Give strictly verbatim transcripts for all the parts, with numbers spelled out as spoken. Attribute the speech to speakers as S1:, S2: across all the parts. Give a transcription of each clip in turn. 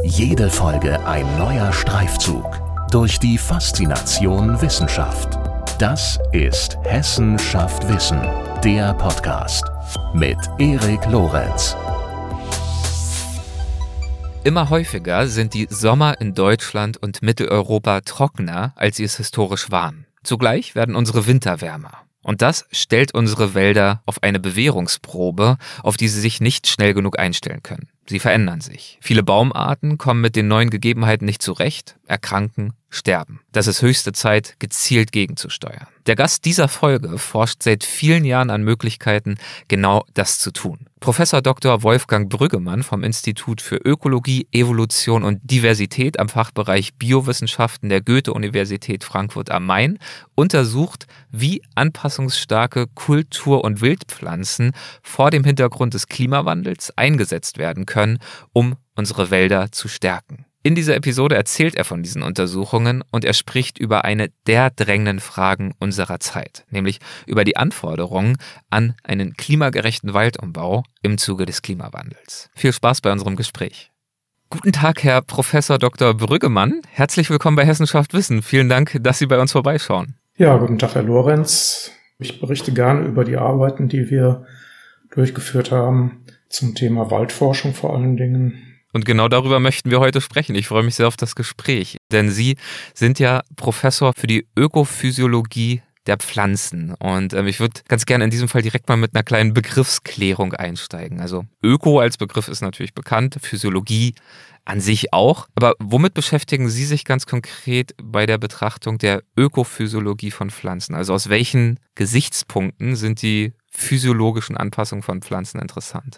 S1: Jede Folge ein neuer Streifzug durch die Faszination Wissenschaft. Das ist Hessen schafft Wissen, der Podcast mit Erik Lorenz.
S2: Immer häufiger sind die Sommer in Deutschland und Mitteleuropa trockener, als sie es historisch waren. Zugleich werden unsere Winter wärmer. Und das stellt unsere Wälder auf eine Bewährungsprobe, auf die sie sich nicht schnell genug einstellen können. Sie verändern sich. Viele Baumarten kommen mit den neuen Gegebenheiten nicht zurecht, erkranken, sterben. Das ist höchste Zeit, gezielt gegenzusteuern. Der Gast dieser Folge forscht seit vielen Jahren an Möglichkeiten, genau das zu tun. Professor Doktor Wolfgang Brüggemann vom Institut für Ökologie, Evolution und Diversität am Fachbereich Biowissenschaften der Goethe-Universität Frankfurt am Main untersucht, wie anpassungsstarke Kultur- und Wildpflanzen vor dem Hintergrund des Klimawandels eingesetzt werden können, um unsere Wälder zu stärken. In dieser Episode erzählt er von diesen Untersuchungen und er spricht über eine der drängenden Fragen unserer Zeit, nämlich über die Anforderungen an einen klimagerechten Waldumbau im Zuge des Klimawandels. Viel Spaß bei unserem Gespräch. Guten Tag, Herr Professor Doktor Brüggemann. Herzlich willkommen bei Hessen schafft Wissen. Vielen Dank, dass Sie bei uns vorbeischauen.
S3: Ja, guten Tag, Herr Lorenz. Ich berichte gerne über die Arbeiten, die wir durchgeführt haben zum Thema Waldforschung vor allen Dingen.
S2: Und genau darüber möchten wir heute sprechen. Ich freue mich sehr auf das Gespräch, denn Sie sind ja Professor für die Ökophysiologie der Pflanzen. Und ähm, ich würde ganz gerne in diesem Fall direkt mal mit einer kleinen Begriffsklärung einsteigen. Also Öko als Begriff ist natürlich bekannt, Physiologie an sich auch. Aber womit beschäftigen Sie sich ganz konkret bei der Betrachtung der Ökophysiologie von Pflanzen? Also aus welchen Gesichtspunkten sind die physiologischen Anpassungen von Pflanzen interessant?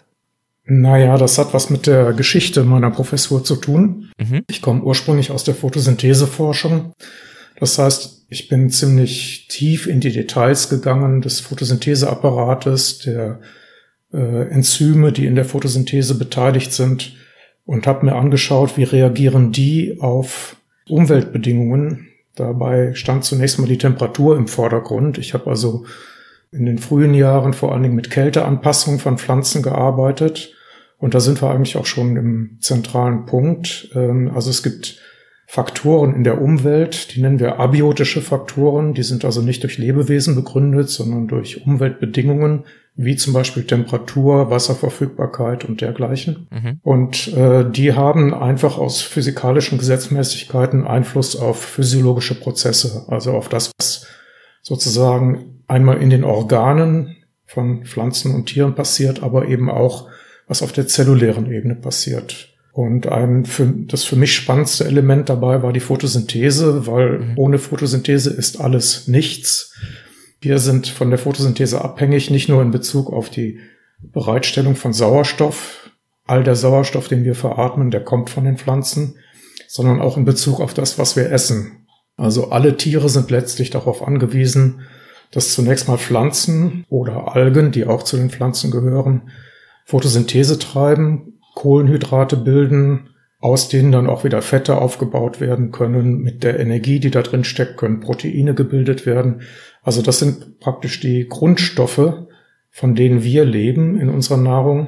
S3: Naja, das hat was mit der Geschichte meiner Professur zu tun.
S2: Mhm.
S3: Ich komme ursprünglich aus der Photosyntheseforschung. Das heißt, ich bin ziemlich tief in die Details gegangen des Photosyntheseapparates, der äh, Enzyme, die in der Photosynthese beteiligt sind, und habe mir angeschaut, wie reagieren die auf Umweltbedingungen. Dabei stand zunächst mal die Temperatur im Vordergrund. Ich habe also in den frühen Jahren vor allen Dingen mit Kälteanpassung von Pflanzen gearbeitet. Und da sind wir eigentlich auch schon im zentralen Punkt. Also es gibt Faktoren in der Umwelt, die nennen wir abiotische Faktoren. Die sind also nicht durch Lebewesen begründet, sondern durch Umweltbedingungen, wie zum Beispiel Temperatur, Wasserverfügbarkeit und dergleichen. Mhm. Und äh, die haben einfach aus physikalischen Gesetzmäßigkeiten Einfluss auf physiologische Prozesse, also auf das, was sozusagen einmal in den Organen von Pflanzen und Tieren passiert, aber eben auch, was auf der zellulären Ebene passiert. Und ein für, das für mich spannendste Element dabei war die Photosynthese, weil mhm. ohne Photosynthese ist alles nichts. Wir sind von der Photosynthese abhängig, nicht nur in Bezug auf die Bereitstellung von Sauerstoff. All der Sauerstoff, den wir veratmen, der kommt von den Pflanzen, sondern auch in Bezug auf das, was wir essen. Also alle Tiere sind letztlich darauf angewiesen, dass zunächst mal Pflanzen oder Algen, die auch zu den Pflanzen gehören, Photosynthese treiben, Kohlenhydrate bilden, aus denen dann auch wieder Fette aufgebaut werden können. Mit der Energie, die da drin steckt, können Proteine gebildet werden. Also das sind praktisch die Grundstoffe, von denen wir leben in unserer Nahrung.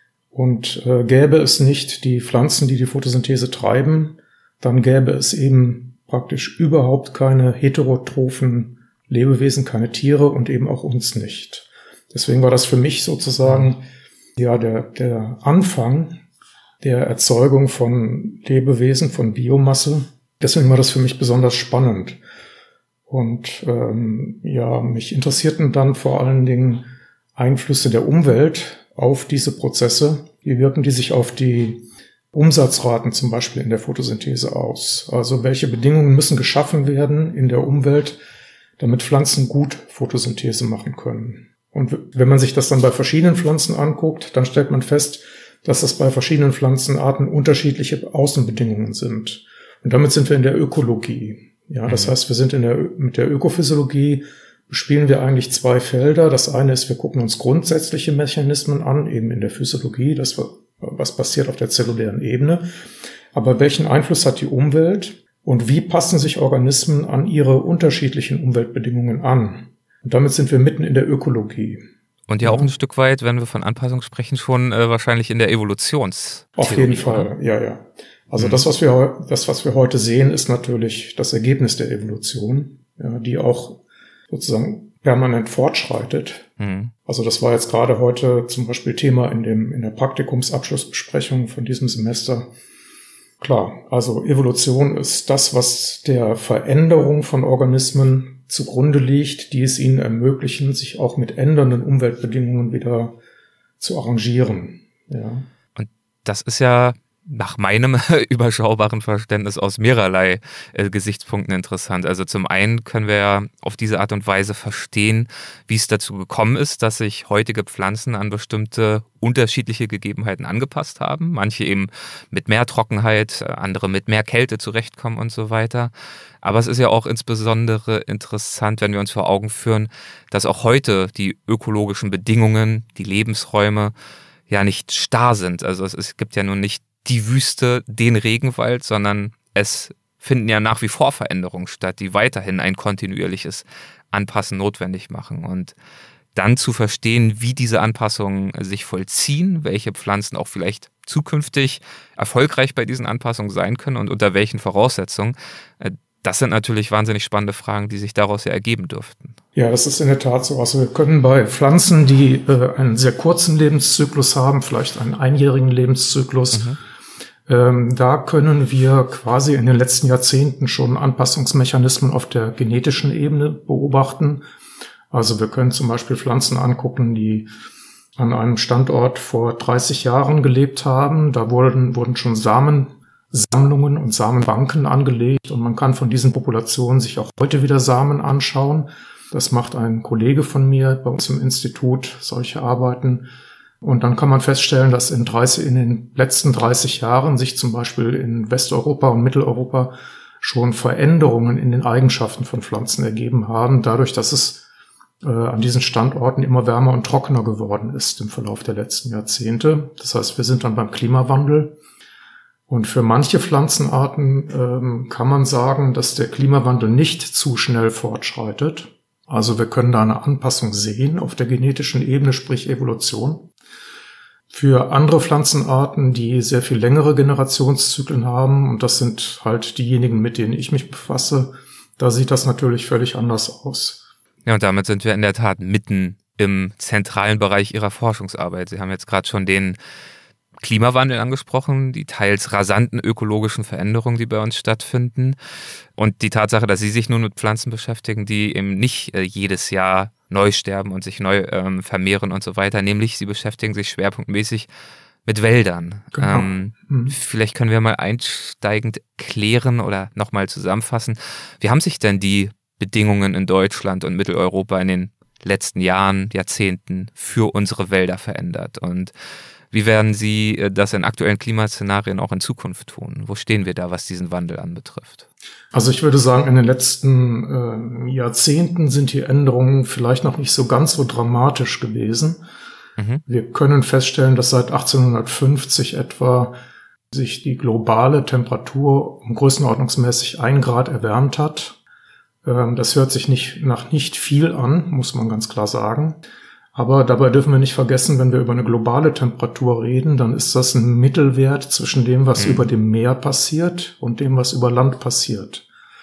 S3: Und äh, gäbe es nicht die Pflanzen, die die Photosynthese treiben, dann gäbe es eben praktisch überhaupt keine heterotrophen Lebewesen, keine Tiere und eben auch uns nicht. Deswegen war das für mich sozusagen ja der der Anfang der Erzeugung von Lebewesen, von Biomasse. Deswegen war das für mich besonders spannend. Und ähm, ja, mich interessierten dann vor allen Dingen Einflüsse der Umwelt auf diese Prozesse. Wie wirken die sich auf die Umsatzraten zum Beispiel in der Photosynthese aus? Also welche Bedingungen müssen geschaffen werden in der Umwelt, damit Pflanzen gut Photosynthese machen können. Und wenn man sich das dann bei verschiedenen Pflanzen anguckt, dann stellt man fest, dass das bei verschiedenen Pflanzenarten unterschiedliche Außenbedingungen sind. Und damit sind wir in der Ökologie. Ja, das mhm. heißt, wir sind in der, mit der Ökophysiologie bespielen wir eigentlich zwei Felder. Das eine ist, wir gucken uns grundsätzliche Mechanismen an, eben in der Physiologie, das, was passiert auf der zellulären Ebene. Aber welchen Einfluss hat die Umwelt? Und wie passen sich Organismen an ihre unterschiedlichen Umweltbedingungen an? Und damit sind wir mitten in der Ökologie.
S2: Und ja auch ein Stück weit, wenn wir von Anpassung sprechen, schon äh, wahrscheinlich in der Evolutionstheorie.
S3: Auf jeden Fall, ja, ja. Also mhm. das, was wir, das, was wir heute sehen, ist natürlich das Ergebnis der Evolution, ja, die auch sozusagen permanent fortschreitet. Mhm. Also das war jetzt gerade heute zum Beispiel Thema in dem, in der Praktikumsabschlussbesprechung von diesem Semester. Klar, also Evolution ist das, was der Veränderung von Organismen zugrunde liegt, die es ihnen ermöglichen, sich auch mit ändernden Umweltbedingungen wieder zu arrangieren. Ja.
S2: Und das ist ja nach meinem überschaubaren Verständnis aus mehrerlei äh, Gesichtspunkten interessant. Also zum einen können wir ja auf diese Art und Weise verstehen, wie es dazu gekommen ist, dass sich heutige Pflanzen an bestimmte unterschiedliche Gegebenheiten angepasst haben. Manche eben mit mehr Trockenheit, andere mit mehr Kälte zurechtkommen und so weiter. Aber es ist ja auch insbesondere interessant, wenn wir uns vor Augen führen, dass auch heute die ökologischen Bedingungen, die Lebensräume ja nicht starr sind. Also es, es gibt ja nun nicht die Wüste, den Regenwald, sondern es finden ja nach wie vor Veränderungen statt, die weiterhin ein kontinuierliches Anpassen notwendig machen. Und dann zu verstehen, wie diese Anpassungen sich vollziehen, welche Pflanzen auch vielleicht zukünftig erfolgreich bei diesen Anpassungen sein können und unter welchen Voraussetzungen, das sind natürlich wahnsinnig spannende Fragen, die sich daraus ja ergeben dürften.
S3: Ja, das ist in der Tat so. Also wir können bei Pflanzen, die äh, einen sehr kurzen Lebenszyklus haben, vielleicht einen einjährigen Lebenszyklus, mhm. ähm, da können wir quasi in den letzten Jahrzehnten schon Anpassungsmechanismen auf der genetischen Ebene beobachten. Also wir können zum Beispiel Pflanzen angucken, die an einem Standort vor dreißig Jahren gelebt haben. Da wurden, wurden schon Samensammlungen und Samenbanken angelegt und man kann von diesen Populationen sich auch heute wieder Samen anschauen. Das macht ein Kollege von mir bei uns im Institut, solche Arbeiten. Und dann kann man feststellen, dass in, dreißig, in den letzten dreißig Jahren sich zum Beispiel in Westeuropa und Mitteleuropa schon Veränderungen in den Eigenschaften von Pflanzen ergeben haben, dadurch, dass es äh, an diesen Standorten immer wärmer und trockener geworden ist im Verlauf der letzten Jahrzehnte. Das heißt, wir sind dann beim Klimawandel. Und für manche Pflanzenarten ähm, kann man sagen, dass der Klimawandel nicht zu schnell fortschreitet. Also wir können da eine Anpassung sehen auf der genetischen Ebene, sprich Evolution. Für andere Pflanzenarten, die sehr viel längere Generationszyklen haben, und das sind halt diejenigen, mit denen ich mich befasse, da sieht das natürlich völlig anders aus.
S2: Ja, und damit sind wir in der Tat mitten im zentralen Bereich Ihrer Forschungsarbeit. Sie haben jetzt gerade schon den Klimawandel angesprochen, die teils rasanten ökologischen Veränderungen, die bei uns stattfinden und die Tatsache, dass Sie sich nun mit Pflanzen beschäftigen, die eben nicht äh, jedes Jahr neu sterben und sich neu ähm, vermehren und so weiter, nämlich Sie beschäftigen sich schwerpunktmäßig mit Wäldern. Genau. Ähm, mhm. Vielleicht können wir mal einsteigend klären oder nochmal zusammenfassen, wie haben sich denn die Bedingungen in Deutschland und Mitteleuropa in den letzten Jahren, Jahrzehnten für unsere Wälder verändert und wie werden Sie das in aktuellen Klimaszenarien auch in Zukunft tun? Wo stehen wir da, was diesen Wandel anbetrifft?
S3: Also ich würde sagen, in den letzten äh, Jahrzehnten sind die Änderungen vielleicht noch nicht so ganz so dramatisch gewesen. Mhm. Wir können feststellen, dass seit achtzehnhundertfünfzig etwa sich die globale Temperatur um größenordnungsmäßig ein Grad erwärmt hat. Ähm, das hört sich nicht nach nicht viel an, muss man ganz klar sagen. Aber dabei dürfen wir nicht vergessen, wenn wir über eine globale Temperatur reden, dann ist das ein Mittelwert zwischen dem, was mhm. über dem Meer passiert und dem, was über Land passiert.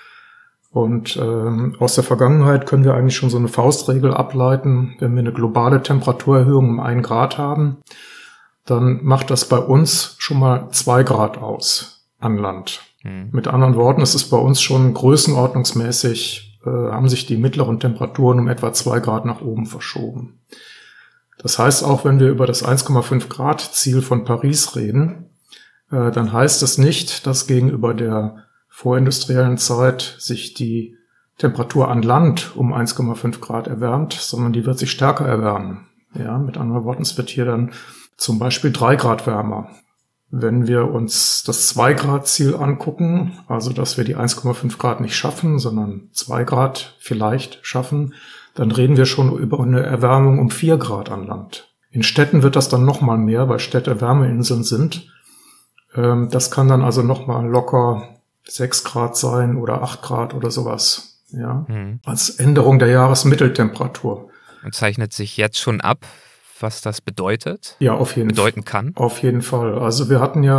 S3: Und ähm, aus der Vergangenheit können wir eigentlich schon so eine Faustregel ableiten. Wenn wir eine globale Temperaturerhöhung um ein Grad haben, dann macht das bei uns schon mal zwei Grad aus an Land. Mhm. Mit anderen Worten, es ist bei uns schon größenordnungsmäßig, äh, haben sich die mittleren Temperaturen um etwa zwei Grad nach oben verschoben. Das heißt, auch wenn wir über das eins Komma fünf Grad Ziel von Paris reden, äh, dann heißt es nicht, dass gegenüber der vorindustriellen Zeit sich die Temperatur an Land um eins Komma fünf Grad erwärmt, sondern die wird sich stärker erwärmen. Ja, mit anderen Worten, es wird hier dann zum Beispiel drei Grad wärmer. Wenn wir uns das zwei Grad Ziel angucken, also dass wir die eins Komma fünf Grad nicht schaffen, sondern zwei Grad vielleicht schaffen, dann reden wir schon über eine Erwärmung um vier Grad an Land. In Städten wird das dann nochmal mehr, weil Städte Wärmeinseln sind. Das kann dann also nochmal locker sechs Grad sein oder acht Grad oder sowas, ja, mhm. als Änderung der Jahresmitteltemperatur.
S2: Und zeichnet sich jetzt schon ab, was das bedeutet?
S3: Ja, auf jeden
S2: bedeuten kann?
S3: Auf jeden Fall. Also wir hatten ja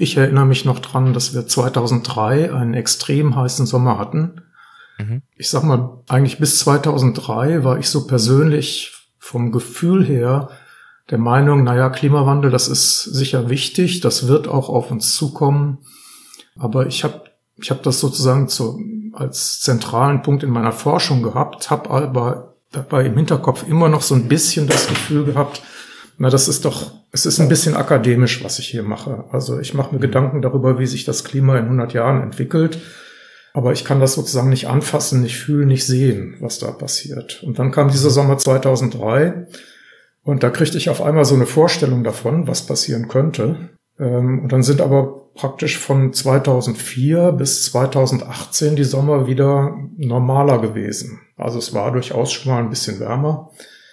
S3: Ich erinnere mich noch dran, dass wir zweitausenddrei einen extrem heißen Sommer hatten. Mhm. Ich sag mal, eigentlich bis zweitausenddrei war ich so persönlich vom Gefühl her der Meinung, naja, Klimawandel, das ist sicher wichtig, das wird auch auf uns zukommen. Aber ich habe ich hab das sozusagen zu, als zentralen Punkt in meiner Forschung gehabt, habe aber dabei im Hinterkopf immer noch so ein bisschen das Gefühl gehabt, na, das ist doch, es ist ein bisschen akademisch, was ich hier mache. Also ich mache mir Gedanken darüber, wie sich das Klima in hundert Jahren entwickelt. Aber ich kann das sozusagen nicht anfassen, nicht fühlen, nicht sehen, was da passiert. Und dann kam dieser Sommer zweitausenddrei und da kriegte ich auf einmal so eine Vorstellung davon, was passieren könnte. Und dann sind aber praktisch von zweitausendvier bis zweitausendachtzehn die Sommer wieder normaler gewesen. Also es war durchaus schon mal ein bisschen wärmer,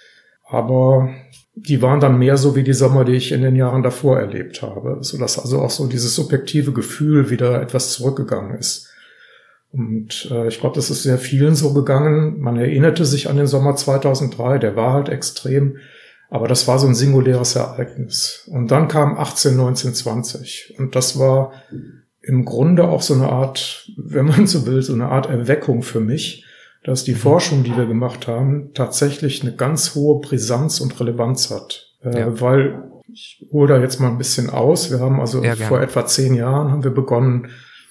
S3: aber die waren dann mehr so wie die Sommer, die ich in den Jahren davor erlebt habe, sodass also auch so dieses subjektive Gefühl wieder etwas zurückgegangen ist. Und äh, ich glaube, das ist sehr vielen so gegangen. Man erinnerte sich an den Sommer zweitausenddrei, der war halt extrem, aber das war so ein singuläres Ereignis. Und dann kam achtzehn, neunzehn, zwanzig und das war im Grunde auch so eine Art, wenn man so will, so eine Art Erweckung für mich, dass die Forschung, die wir gemacht haben, tatsächlich eine ganz hohe Brisanz und Relevanz hat. Äh, ja. Weil, ich hole da jetzt mal ein bisschen aus, wir haben also ja, vor etwa zehn Jahren haben wir begonnen,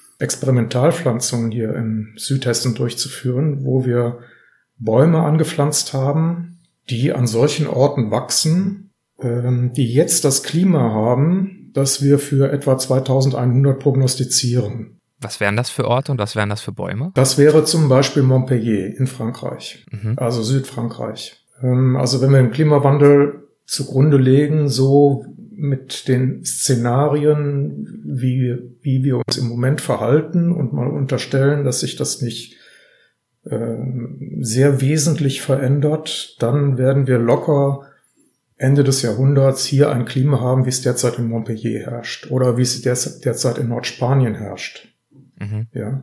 S3: Experimentalpflanzungen hier in Südhessen durchzuführen, wo wir Bäume angepflanzt haben, die an solchen Orten wachsen, ähm, die jetzt das Klima haben, das wir für etwa zweitausendeinhundert prognostizieren.
S2: Was wären das für Orte und was wären das für Bäume?
S3: Das wäre zum Beispiel Montpellier in Frankreich, mhm. also Südfrankreich. Ähm, also wenn wir den Klimawandel zugrunde legen, so mit den Szenarien, wie, wie wir uns im Moment verhalten und mal unterstellen, dass sich das nicht äh, sehr wesentlich verändert, dann werden wir locker Ende des Jahrhunderts hier ein Klima haben, wie es derzeit in Montpellier herrscht oder wie es derzeit in Nordspanien herrscht. Mhm. Ja.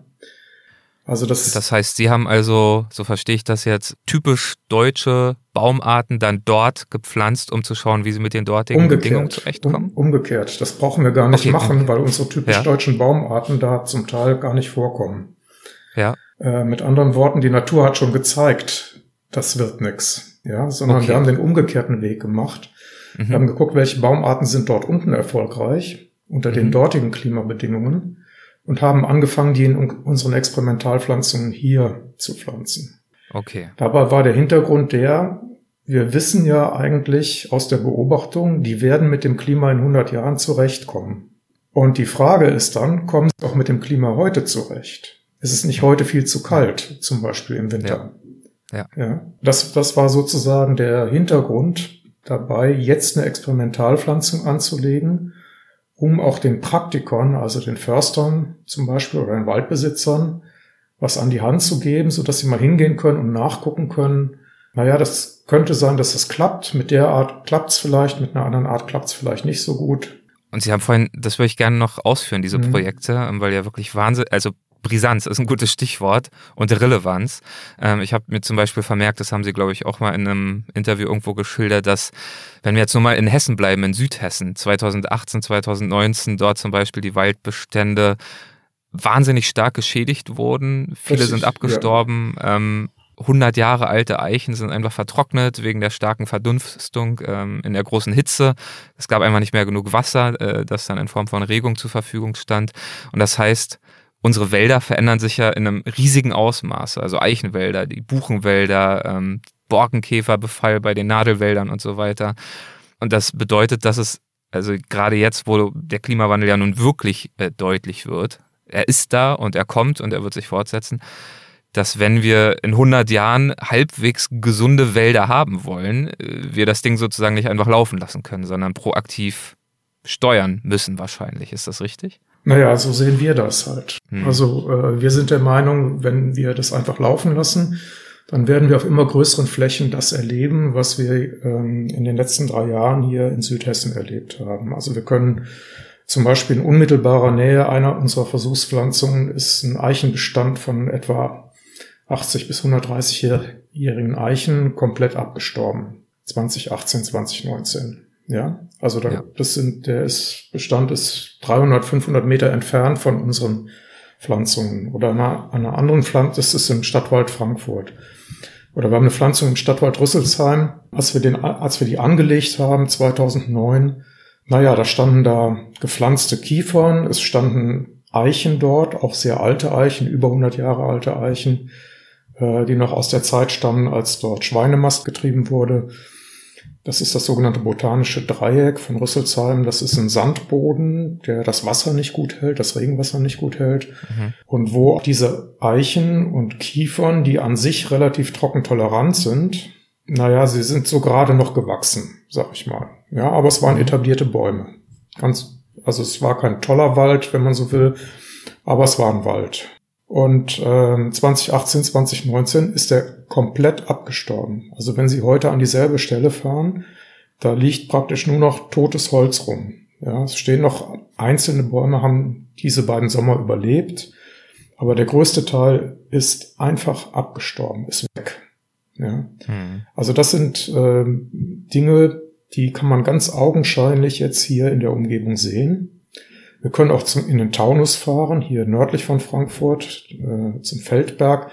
S3: Also das,
S2: das heißt, Sie haben also, so verstehe ich das jetzt, typisch deutsche Baumarten dann dort gepflanzt, um zu schauen, wie sie mit den dortigen umgekehrt, Bedingungen zurechtkommen?
S3: Um, umgekehrt. Das brauchen wir gar nicht okay, machen, okay. weil unsere typisch ja. deutschen Baumarten da zum Teil gar nicht vorkommen. Ja. Äh, mit anderen Worten, die Natur hat schon gezeigt, das wird nix. Ja, sondern okay. wir haben den umgekehrten Weg gemacht. Mhm. Wir haben geguckt, welche Baumarten sind dort unten erfolgreich unter mhm. den dortigen Klimabedingungen. Und haben angefangen, die in unseren Experimentalpflanzungen hier zu pflanzen.
S2: Okay.
S3: Dabei war der Hintergrund der, wir wissen ja eigentlich aus der Beobachtung, die werden mit dem Klima in hundert Jahren zurechtkommen. Und die Frage ist dann, kommen sie auch mit dem Klima heute zurecht? Ist es nicht heute viel zu kalt, zum Beispiel im Winter? Ja. ja. ja. Das, das war sozusagen der Hintergrund dabei, jetzt eine Experimentalpflanzung anzulegen, um auch den Praktikern, also den Förstern zum Beispiel oder den Waldbesitzern, was an die Hand zu geben, so dass sie mal hingehen können und nachgucken können. Naja, das könnte sein, dass das klappt. Mit der Art klappt's vielleicht, mit einer anderen Art klappt's vielleicht nicht so gut.
S2: Und Sie haben vorhin, das würde ich gerne noch ausführen, diese mhm. Projekte, weil ja wirklich Wahnsinn, also Brisanz ist ein gutes Stichwort und Relevanz. Ähm, ich habe mir zum Beispiel vermerkt, das haben Sie, glaube ich, auch mal in einem Interview irgendwo geschildert, dass, wenn wir jetzt nur mal in Hessen bleiben, in Südhessen, zweitausendachtzehn, zweitausendneunzehn, dort zum Beispiel die Waldbestände wahnsinnig stark geschädigt wurden. Viele Richtig, sind abgestorben. Ja. Ähm, hundert Jahre alte Eichen sind einfach vertrocknet wegen der starken Verdunstung ähm, in der großen Hitze. Es gab einfach nicht mehr genug Wasser, äh, das dann in Form von Regung zur Verfügung stand. Und das heißt, unsere Wälder verändern sich ja in einem riesigen Ausmaß, also Eichenwälder, die Buchenwälder, ähm, Borkenkäferbefall bei den Nadelwäldern und so weiter. Und das bedeutet, dass es, also gerade jetzt, wo der Klimawandel ja nun wirklich äh, deutlich wird, er ist da und er kommt und er wird sich fortsetzen, dass wenn wir in hundert Jahren halbwegs gesunde Wälder haben wollen, wir das Ding sozusagen nicht einfach laufen lassen können, sondern proaktiv steuern müssen wahrscheinlich. Ist das richtig?
S3: Naja, so sehen wir das halt. Hm. Also äh, wir sind der Meinung, wenn wir das einfach laufen lassen, dann werden wir auf immer größeren Flächen das erleben, was wir ähm, in den letzten drei Jahren hier in Südhessen erlebt haben. Also wir können zum Beispiel in unmittelbarer Nähe einer unserer Versuchspflanzungen ist ein Eichenbestand von etwa achtzig bis hundertdreißig-jährigen Eichen komplett abgestorben. zwanzig achtzehn, zwanzig neunzehn. Ja, also da,
S2: Ja.
S3: das sind, der ist, Bestand ist dreihundert, fünfhundert Meter entfernt von unseren Pflanzungen. Oder an einer, an einer anderen Pflanzung, das ist im Stadtwald Frankfurt. Oder wir haben eine Pflanzung im Stadtwald Rüsselsheim. Als wir den, als wir die angelegt haben, zweitausendneun, naja, da standen da gepflanzte Kiefern, es standen Eichen dort, auch sehr alte Eichen, über hundert Jahre alte Eichen, äh, die noch aus der Zeit stammen, als dort Schweinemast getrieben wurde. Das ist das sogenannte botanische Dreieck von Rüsselsheim. Das ist ein Sandboden, der das Wasser nicht gut hält, das Regenwasser nicht gut hält. Mhm. Und wo diese Eichen und Kiefern, die an sich relativ trockentolerant sind, naja, sie sind so gerade noch gewachsen, sag ich mal. Ja, aber es waren etablierte Bäume. Ganz, also es war kein toller Wald, wenn man so will, aber es war ein Wald. Und äh, zwanzig achtzehn, zwanzig neunzehn ist der komplett abgestorben. Also wenn Sie heute an dieselbe Stelle fahren, da liegt praktisch nur noch totes Holz rum. Ja, es stehen noch einzelne Bäume, haben diese beiden Sommer überlebt, aber der größte Teil ist einfach abgestorben, ist weg. Ja, hm. Also das sind äh, Dinge, die kann man ganz augenscheinlich jetzt hier in der Umgebung sehen. Wir können auch zum, in den Taunus fahren, hier nördlich von Frankfurt, äh, zum Feldberg.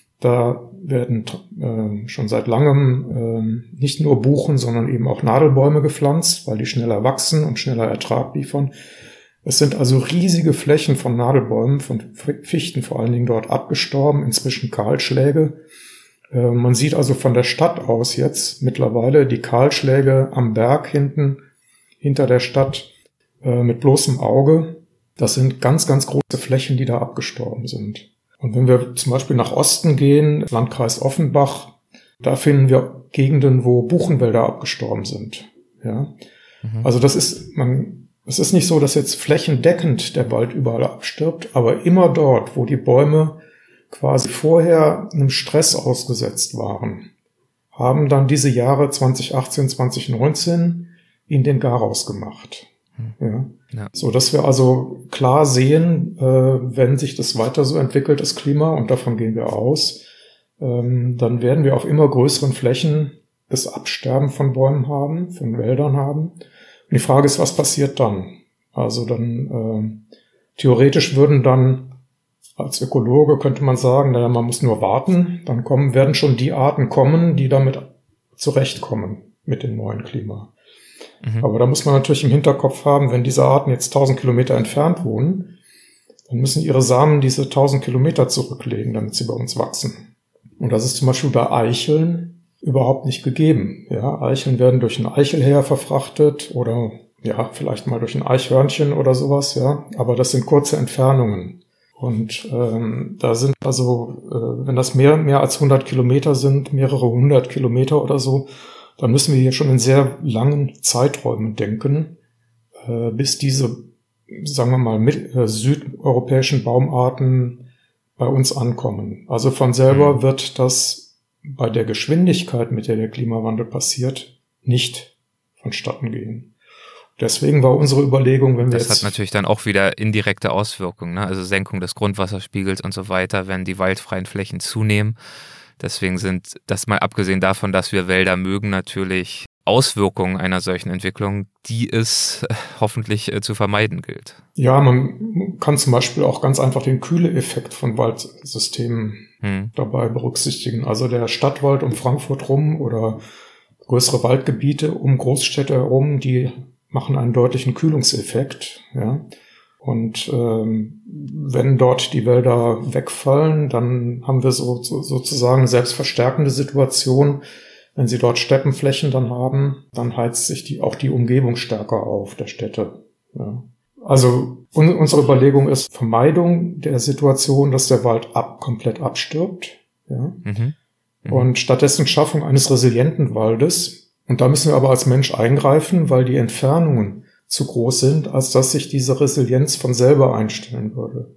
S3: Da werden äh, schon seit langem äh, nicht nur Buchen, sondern eben auch Nadelbäume gepflanzt, weil die schneller wachsen und schneller Ertrag liefern. Es sind also riesige Flächen von Nadelbäumen, von Fichten vor allen Dingen dort abgestorben, inzwischen Kahlschläge. Äh, man sieht also von der Stadt aus jetzt mittlerweile die Kahlschläge am Berg hinten, hinter der Stadt, mit bloßem Auge. Das sind ganz, ganz große Flächen, die da abgestorben sind. Und wenn wir zum Beispiel nach Osten gehen, Landkreis Offenbach, da finden wir Gegenden, wo Buchenwälder abgestorben sind. Ja, mhm. Also das ist, man, es ist nicht so, dass jetzt flächendeckend der Wald überall abstirbt, aber immer dort, wo die Bäume quasi vorher einem Stress ausgesetzt waren, haben dann diese Jahre zwanzig achtzehn, zwanzig neunzehn in den Garaus gemacht. Ja. Ja. So, dass wir also klar sehen, äh, wenn sich das weiter so entwickelt, das Klima, und davon gehen wir aus, ähm, dann werden wir auf immer größeren Flächen das Absterben von Bäumen haben, von Wäldern haben. Und die Frage ist, was passiert dann? Also dann, äh, theoretisch würden dann, als Ökologe könnte man sagen, naja, man muss nur warten, dann kommen, werden schon die Arten kommen, die damit zurechtkommen mit dem neuen Klima. Mhm. Aber da muss man natürlich im Hinterkopf haben, wenn diese Arten jetzt tausend Kilometer entfernt wohnen, dann müssen ihre Samen diese tausend Kilometer zurücklegen, damit sie bei uns wachsen. Und das ist zum Beispiel bei Eicheln überhaupt nicht gegeben. Ja, Eicheln werden durch ein Eichelheer verfrachtet oder ja, vielleicht mal durch ein Eichhörnchen oder sowas, ja. Aber das sind kurze Entfernungen. Und ähm, da sind also, äh, wenn das mehr, mehr als hundert Kilometer sind, mehrere hundert Kilometer oder so, dann müssen wir hier schon in sehr langen Zeiträumen denken, äh, bis diese, sagen wir mal, mit, äh, südeuropäischen Baumarten bei uns ankommen. Also von selber mhm. wird das bei der Geschwindigkeit, mit der der Klimawandel passiert, nicht vonstatten gehen. Deswegen war unsere Überlegung, wenn wir
S2: das
S3: jetzt...
S2: Das hat natürlich dann auch wieder indirekte Auswirkungen, ne? Also Senkung des Grundwasserspiegels und so weiter, wenn die waldfreien Flächen zunehmen. Deswegen sind das, mal abgesehen davon, dass wir Wälder mögen, natürlich Auswirkungen einer solchen Entwicklung, die es hoffentlich zu vermeiden gilt.
S3: Ja, man kann zum Beispiel auch ganz einfach den Kühle-Effekt von Waldsystemen hm. dabei berücksichtigen. Also der Stadtwald um Frankfurt rum oder größere Waldgebiete um Großstädte herum, die machen einen deutlichen Kühlungseffekt, ja. Und ähm, wenn dort die Wälder wegfallen, dann haben wir so, so sozusagen eine selbstverstärkende Situation. Wenn Sie dort Steppenflächen dann haben, dann heizt sich die, auch die Umgebung stärker auf der Städte. Ja. Also un, unsere Überlegung ist Vermeidung der Situation, dass der Wald ab, komplett abstirbt. Ja. Mhm. Mhm. Und stattdessen Schaffung eines resilienten Waldes. Und da müssen wir aber als Mensch eingreifen, weil die Entfernungen zu groß sind, als dass sich diese Resilienz von selber einstellen würde.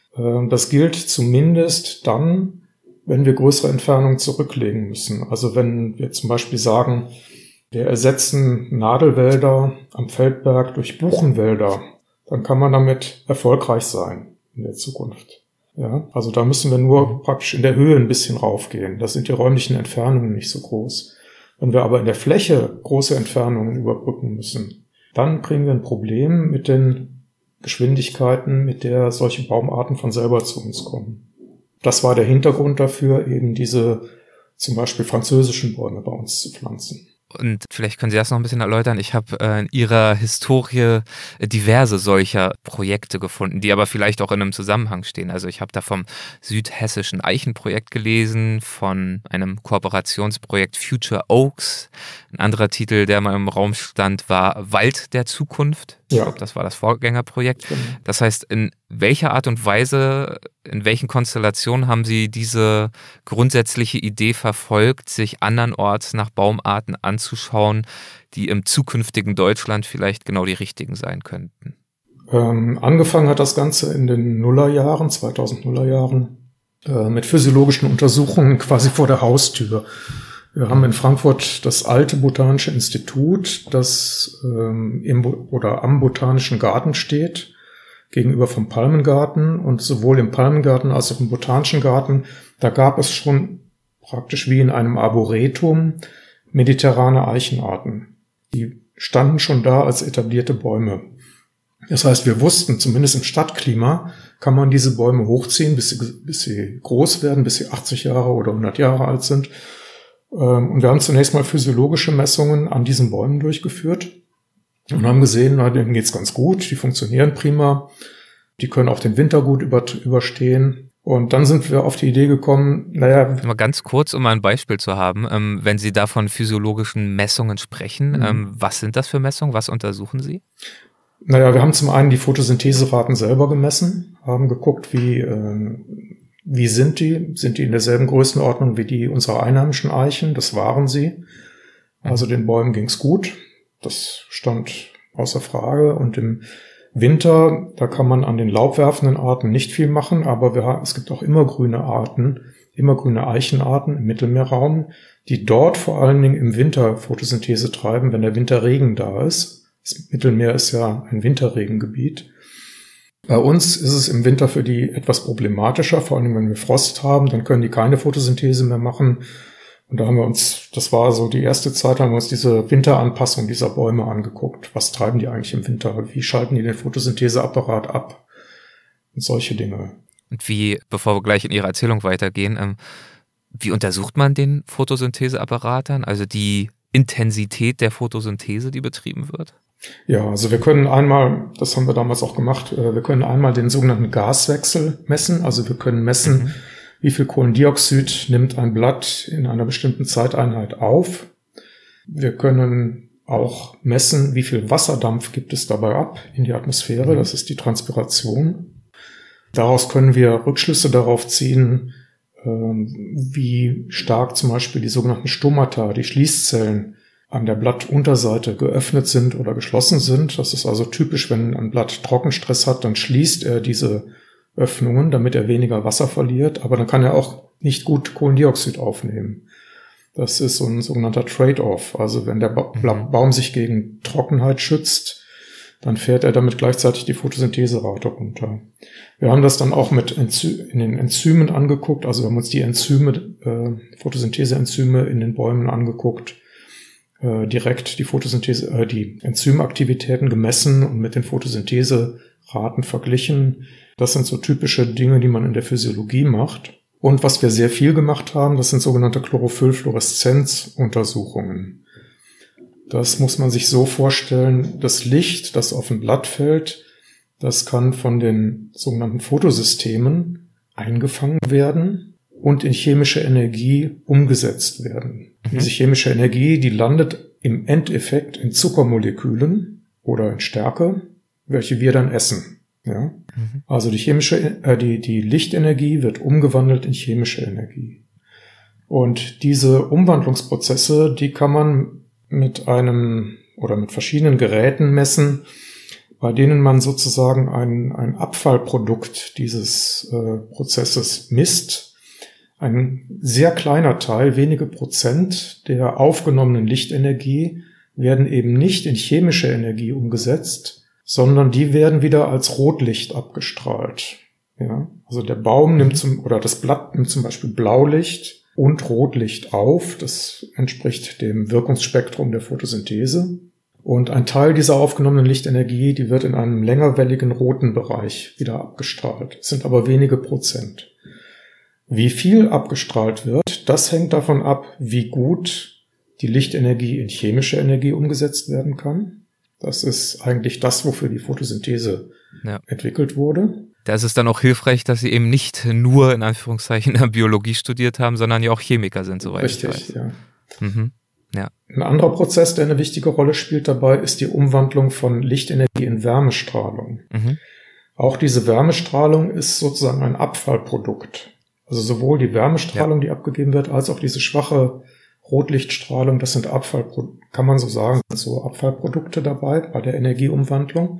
S3: Das gilt zumindest dann, wenn wir größere Entfernungen zurücklegen müssen. Also wenn wir zum Beispiel sagen, wir ersetzen Nadelwälder am Feldberg durch Buchenwälder, dann kann man damit erfolgreich sein in der Zukunft. Ja, also da müssen wir nur praktisch in der Höhe ein bisschen raufgehen. Da sind die räumlichen Entfernungen nicht so groß. Wenn wir aber in der Fläche große Entfernungen überbrücken müssen, dann kriegen wir ein Problem mit den Geschwindigkeiten, mit der solche Baumarten von selber zu uns kommen. Das war der Hintergrund dafür, eben diese zum Beispiel französischen Bäume bei uns zu pflanzen.
S2: Und vielleicht können Sie das noch ein bisschen erläutern. Ich habe äh, in Ihrer Historie diverse solcher Projekte gefunden, die aber vielleicht auch in einem Zusammenhang stehen. Also ich habe da vom südhessischen Eichenprojekt gelesen, von einem Kooperationsprojekt Future Oaks. Ein anderer Titel, der mal im Raum stand, war Wald der Zukunft. Ich
S3: Ja.
S2: glaube, das war das Vorgängerprojekt.
S3: Genau.
S2: Das heißt, in welcher Art und Weise, in welchen Konstellationen haben Sie diese grundsätzliche Idee verfolgt, sich andernorts nach Baumarten anzuschauen, die im zukünftigen Deutschland vielleicht genau die richtigen sein könnten?
S3: Ähm, angefangen hat das Ganze in den Nullerjahren, zweitausend-Nuller Jahren, äh, mit physiologischen Untersuchungen quasi vor der Haustür. Wir haben in Frankfurt das alte Botanische Institut, das ähm, im Bo- oder am Botanischen Garten steht, gegenüber vom Palmengarten. Und sowohl im Palmengarten als auch im Botanischen Garten, da gab es schon praktisch wie in einem Arboretum mediterrane Eichenarten. Die standen schon da als etablierte Bäume. Das heißt, wir wussten, zumindest im Stadtklima kann man diese Bäume hochziehen, bis sie, bis sie groß werden, bis sie achtzig Jahre oder hundert Jahre alt sind. Und wir haben zunächst mal physiologische Messungen an diesen Bäumen durchgeführt und haben gesehen, na, denen geht's ganz gut, die funktionieren prima, die können auch den Winter gut über, überstehen. Und dann sind wir auf die Idee gekommen, naja...
S2: Mal ganz kurz, um mal ein Beispiel zu haben, ähm, wenn Sie da von physiologischen Messungen sprechen,
S3: Mhm.
S2: ähm, was sind das für Messungen, was untersuchen Sie?
S3: Naja, wir haben zum einen die Photosyntheseraten selber gemessen, haben geguckt, wie, äh, wie sind die? Sind die in derselben Größenordnung wie die unserer einheimischen Eichen? Das waren sie. Also den Bäumen ging's gut. Das stand außer Frage. Und im Winter, da kann man an den laubwerfenden Arten nicht viel machen, aber wir haben, es gibt auch immergrüne Arten, immergrüne Eichenarten im Mittelmeerraum, die dort vor allen Dingen im Winter Photosynthese treiben, wenn der Winterregen da ist. Das Mittelmeer ist ja ein Winterregengebiet. Bei uns ist es im Winter für die etwas problematischer, vor allem wenn wir Frost haben, dann können die keine Photosynthese mehr machen. Und da haben wir uns, das war so die erste Zeit, haben wir uns diese Winteranpassung dieser Bäume angeguckt. Was treiben die eigentlich im Winter? Wie schalten die den Photosyntheseapparat ab? Und solche Dinge.
S2: Und wie, bevor wir gleich in Ihre Erzählung weitergehen, ähm, wie untersucht man den Photosyntheseapparat dann? Also die Intensität der Photosynthese, die betrieben wird?
S3: Ja, also wir können einmal, das haben wir damals auch gemacht, wir können einmal den sogenannten Gaswechsel messen. Also wir können messen, mhm. wie viel Kohlendioxid nimmt ein Blatt in einer bestimmten Zeiteinheit auf. Wir können auch messen, wie viel Wasserdampf gibt es dabei ab in die Atmosphäre. Das ist die Transpiration. Daraus können wir Rückschlüsse darauf ziehen, wie stark zum Beispiel die sogenannten Stomata, die Schließzellen, an der Blattunterseite geöffnet sind oder geschlossen sind. Das ist also typisch, wenn ein Blatt Trockenstress hat, dann schließt er diese Öffnungen, damit er weniger Wasser verliert, aber dann kann er auch nicht gut Kohlendioxid aufnehmen. Das ist so ein sogenannter Trade-off. Also wenn der ba- Baum sich gegen Trockenheit schützt, dann fährt er damit gleichzeitig die Photosyntheserate runter. Wir haben das dann auch mit Enzy- in den Enzymen angeguckt, also wir haben uns die Enzyme, äh, Photosyntheseenzyme in den Bäumen angeguckt, direkt die Photosynthese, äh, die Enzymaktivitäten gemessen und mit den Photosyntheseraten verglichen. Das sind so typische Dinge, die man in der Physiologie macht. Und was wir sehr viel gemacht haben, das sind sogenannte Chlorophyllfluoreszenzuntersuchungen. Das muss man sich so vorstellen, das Licht, das auf ein Blatt fällt, das kann von den sogenannten Photosystemen eingefangen werden und in chemische Energie umgesetzt werden. Mhm. Diese chemische Energie, die landet im Endeffekt in Zuckermolekülen oder in Stärke, welche wir dann essen. Ja? Mhm. Also die chemische, äh, die, die Lichtenergie wird umgewandelt in chemische Energie. Und diese Umwandlungsprozesse, die kann man mit einem oder mit verschiedenen Geräten messen, bei denen man sozusagen ein, ein Abfallprodukt dieses äh, Prozesses misst. Ein sehr kleiner Teil, wenige Prozent der aufgenommenen Lichtenergie werden eben nicht in chemische Energie umgesetzt, sondern die werden wieder als Rotlicht abgestrahlt. Ja, also der Baum nimmt zum, oder das Blatt nimmt zum Beispiel Blaulicht und Rotlicht auf. Das entspricht dem Wirkungsspektrum der Photosynthese. Und ein Teil dieser aufgenommenen Lichtenergie, die wird in einem längerwelligen roten Bereich wieder abgestrahlt. Es sind aber wenige Prozent. Wie viel abgestrahlt wird, das hängt davon ab, wie gut die Lichtenergie in chemische Energie umgesetzt werden kann. Das ist eigentlich das, wofür die Photosynthese ja. entwickelt wurde.
S2: Da ist es dann auch hilfreich, dass Sie eben nicht nur in Anführungszeichen Biologie studiert haben, sondern ja auch Chemiker sind, soweit ich weiß.
S3: Richtig, ja.
S2: Mhm. Ja.
S3: Ein anderer Prozess, der eine wichtige Rolle spielt dabei, ist die Umwandlung von Lichtenergie in Wärmestrahlung. Mhm. Auch diese Wärmestrahlung ist sozusagen ein Abfallprodukt. Also sowohl die Wärmestrahlung, ja. die abgegeben wird, als auch diese schwache Rotlichtstrahlung, das sind Abfallprodukte, kann man so sagen, so Abfallprodukte dabei bei der Energieumwandlung.